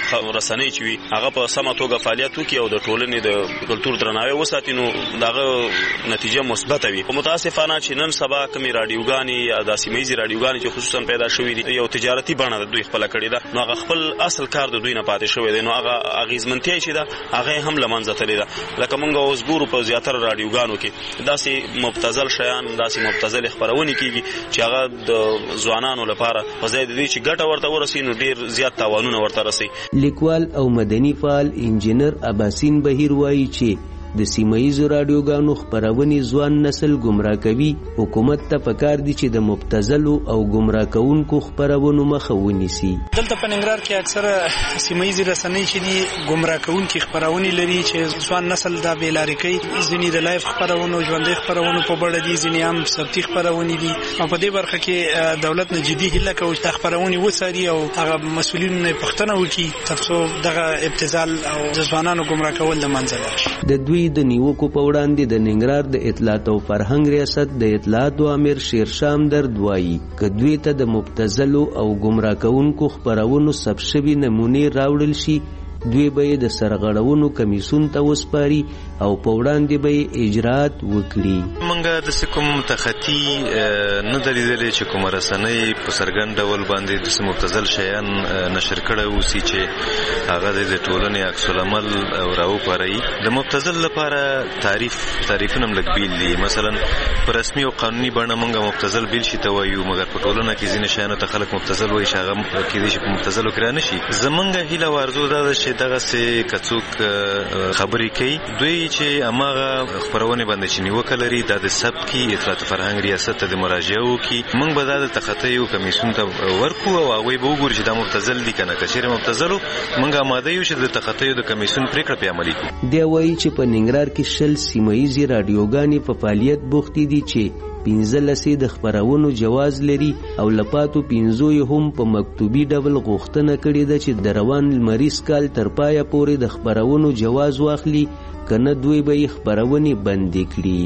N: رسنۍ چې وي هغه په سمه توګه فعالیت وکړي او د ټولنې د کلتور درناوی وساتي نو دغه نتیجه مثبته وي. متاسفانه چې نن سبا کومې راډیوګانې یا د سیمه ییزې راډیوګانې چې خصوصا پیدا شوي دي یو تجارتي بڼه د دوی خپله کړې ده نو هغه خپل اصل کار د دوی نه پاتې شوی دی. نو هغه اغېزمنتیا چې ده هغه هم له منځه تللې ده. لکه موږ اوس ګورو په زیاتره راډیوګانو کې داسې مبتذل شیان، داسې مبتذلې خپرونې کېږي چې هغه د ځوانانو لپاره په ځای د دې چې ګټه ورته ورسي نو ډېر زیات تاوانونه ورته رسي.
J: لیکوال او مدني فعال انجینر اباسین بهیر وایي چې د سیمه ییزو راډیوګانو خپرونې ځوان نسل ګمراه کوي. حکومت ته پکار دي چې د مبتذلو او ګمراه کوونکو خپرونو مخه ونیسي.
O: دلته په ننګرهار کې اکثره سیمه ییزې رسنۍ چې دي ګمراه کوونکي خپرونې لري چې ځوان نسل دا بې لارې کوي. ځینې د لایف خپرونو، ژوندۍ خپرونو په بڼه دي، ځینې هم ثبتي خپرونې دي. او په دې برخه کې دولت نه جدي هیله کوي چې خپرونې وڅاري او هغه مسؤلینو نه پوښتنه وکړي تر څو دغه ابتذال او د ځوانانو ګمراه کول د منځه لاړ شي.
J: د دوی د نیوکو په وړاندې د ننګرهار د اطلاعات او فرهنګ ریاست د اطلاعاتو امیر شیرشاه همدرد وایي که دوی ته د مبتذلو او ګمراه کوونکو خپرونو ثبت شوي نمونې راوړل شي دوی به د سرغړونو کمیسون ته وسپاري او په وړاندې به اجرات وکړي.
X: موږ د کوم تخطي نه دلیدلې چې کوم رسنۍ په څرګند ډول باندې د مبتذل شیان نشر کړي اوسي چې هغه د ټولنې عکس العمل راوپاري. د مبتذل لپاره تعریف تعریفونه لږ بیل دي. مثلا په رسمي او قانوني بڼه موږ مبتذل بیل شي ته وایو، مګر په ټولنه کې ځینې شیانو ته خلک مبتذل وایي چې هغه کېدای شي په مبتذلو کې رانشي. زمونږ هیله او ارزو دا ده چې دغه څه کڅوک خبرې کوي دوی چې اماغه خبرونه باندې چې نیوکه لري د ثبت کی اطلاعات فرهنګ ریاست ته د مراجعه وکي. موږ به د تخطي او کمیسون ته ورکو او هغه به وګوري چې دا مبتذل دي کنه کچېره مبتذلو موږ آماده یو چې د تخطي او د کمیسون پریکړه په عملي کړو.
J: دی وایي چې په ننګرهار کې شل سیمه ییزې راډیوګانې په فعالیت بوختې دي چې پنځه لسې د خپرونو جواز لري او لپاتو پنځو یې هم په مکتوبي ډول غوښتنه کړې ده چې د روان لمریز کال تر پایه پورې د خپرونو جواز واخلي کنه دوی به یې خپرونې بندې کړي.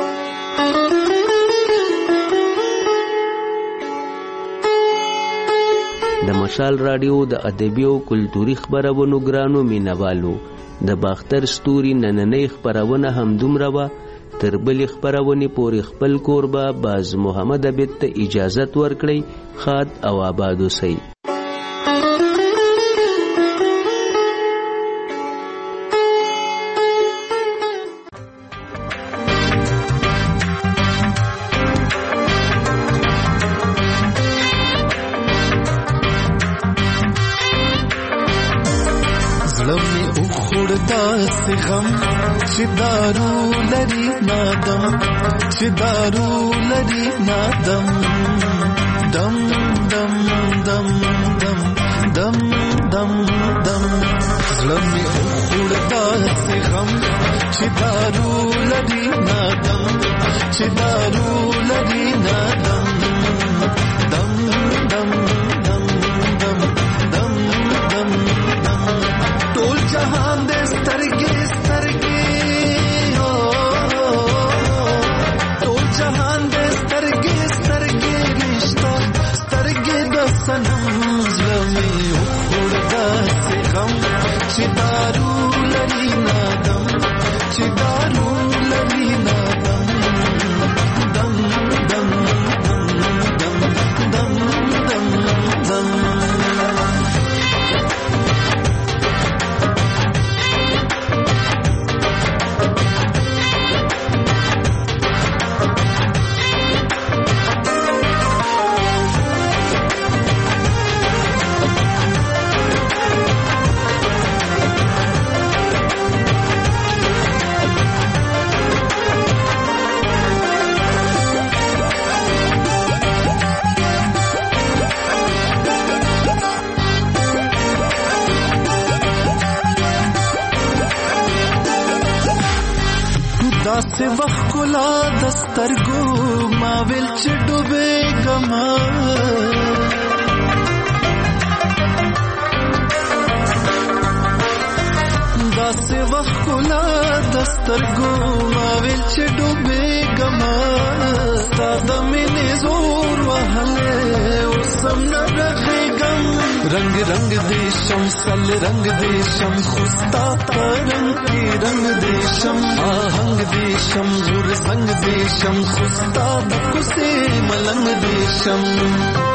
J: د مشال راډیو د ادبي او کلتوري خپرونو ګرانو مینوالو د باختر ستوري نننۍ خپرونه همدومره وه. تر بلې خپرونې پورې خپل کوربه باز محمد عبید ته اجازت ورکړئ. ښاد او آباد اوسئ.
Y: چې دارو لري نادم چې دارو لري نادم دم دم دم دم دم دم دم زړه مې وړ داسې غم چې دارو لري نادم چې دارو لري نادم دم دم دم دم دم دم دم ټول جهان دې سترګې چې دارو لري نادم چې دارو لري نادم دم دم دم داسې وخت کلا دسترګو ما ویل چې ډوبېږم داسې وخت کلا دسترګو ما ویل چې ډوبېږم ستا د مینې زور وهلی اوس هم نه رغېږم رنگ رنگ دې شم سل رنگ دې شم خو ستا په رنگ کې رنگ دې شم آهنګ دې شم زور زنګ دې شم خو ستا د کوڅې ملنګ دې شم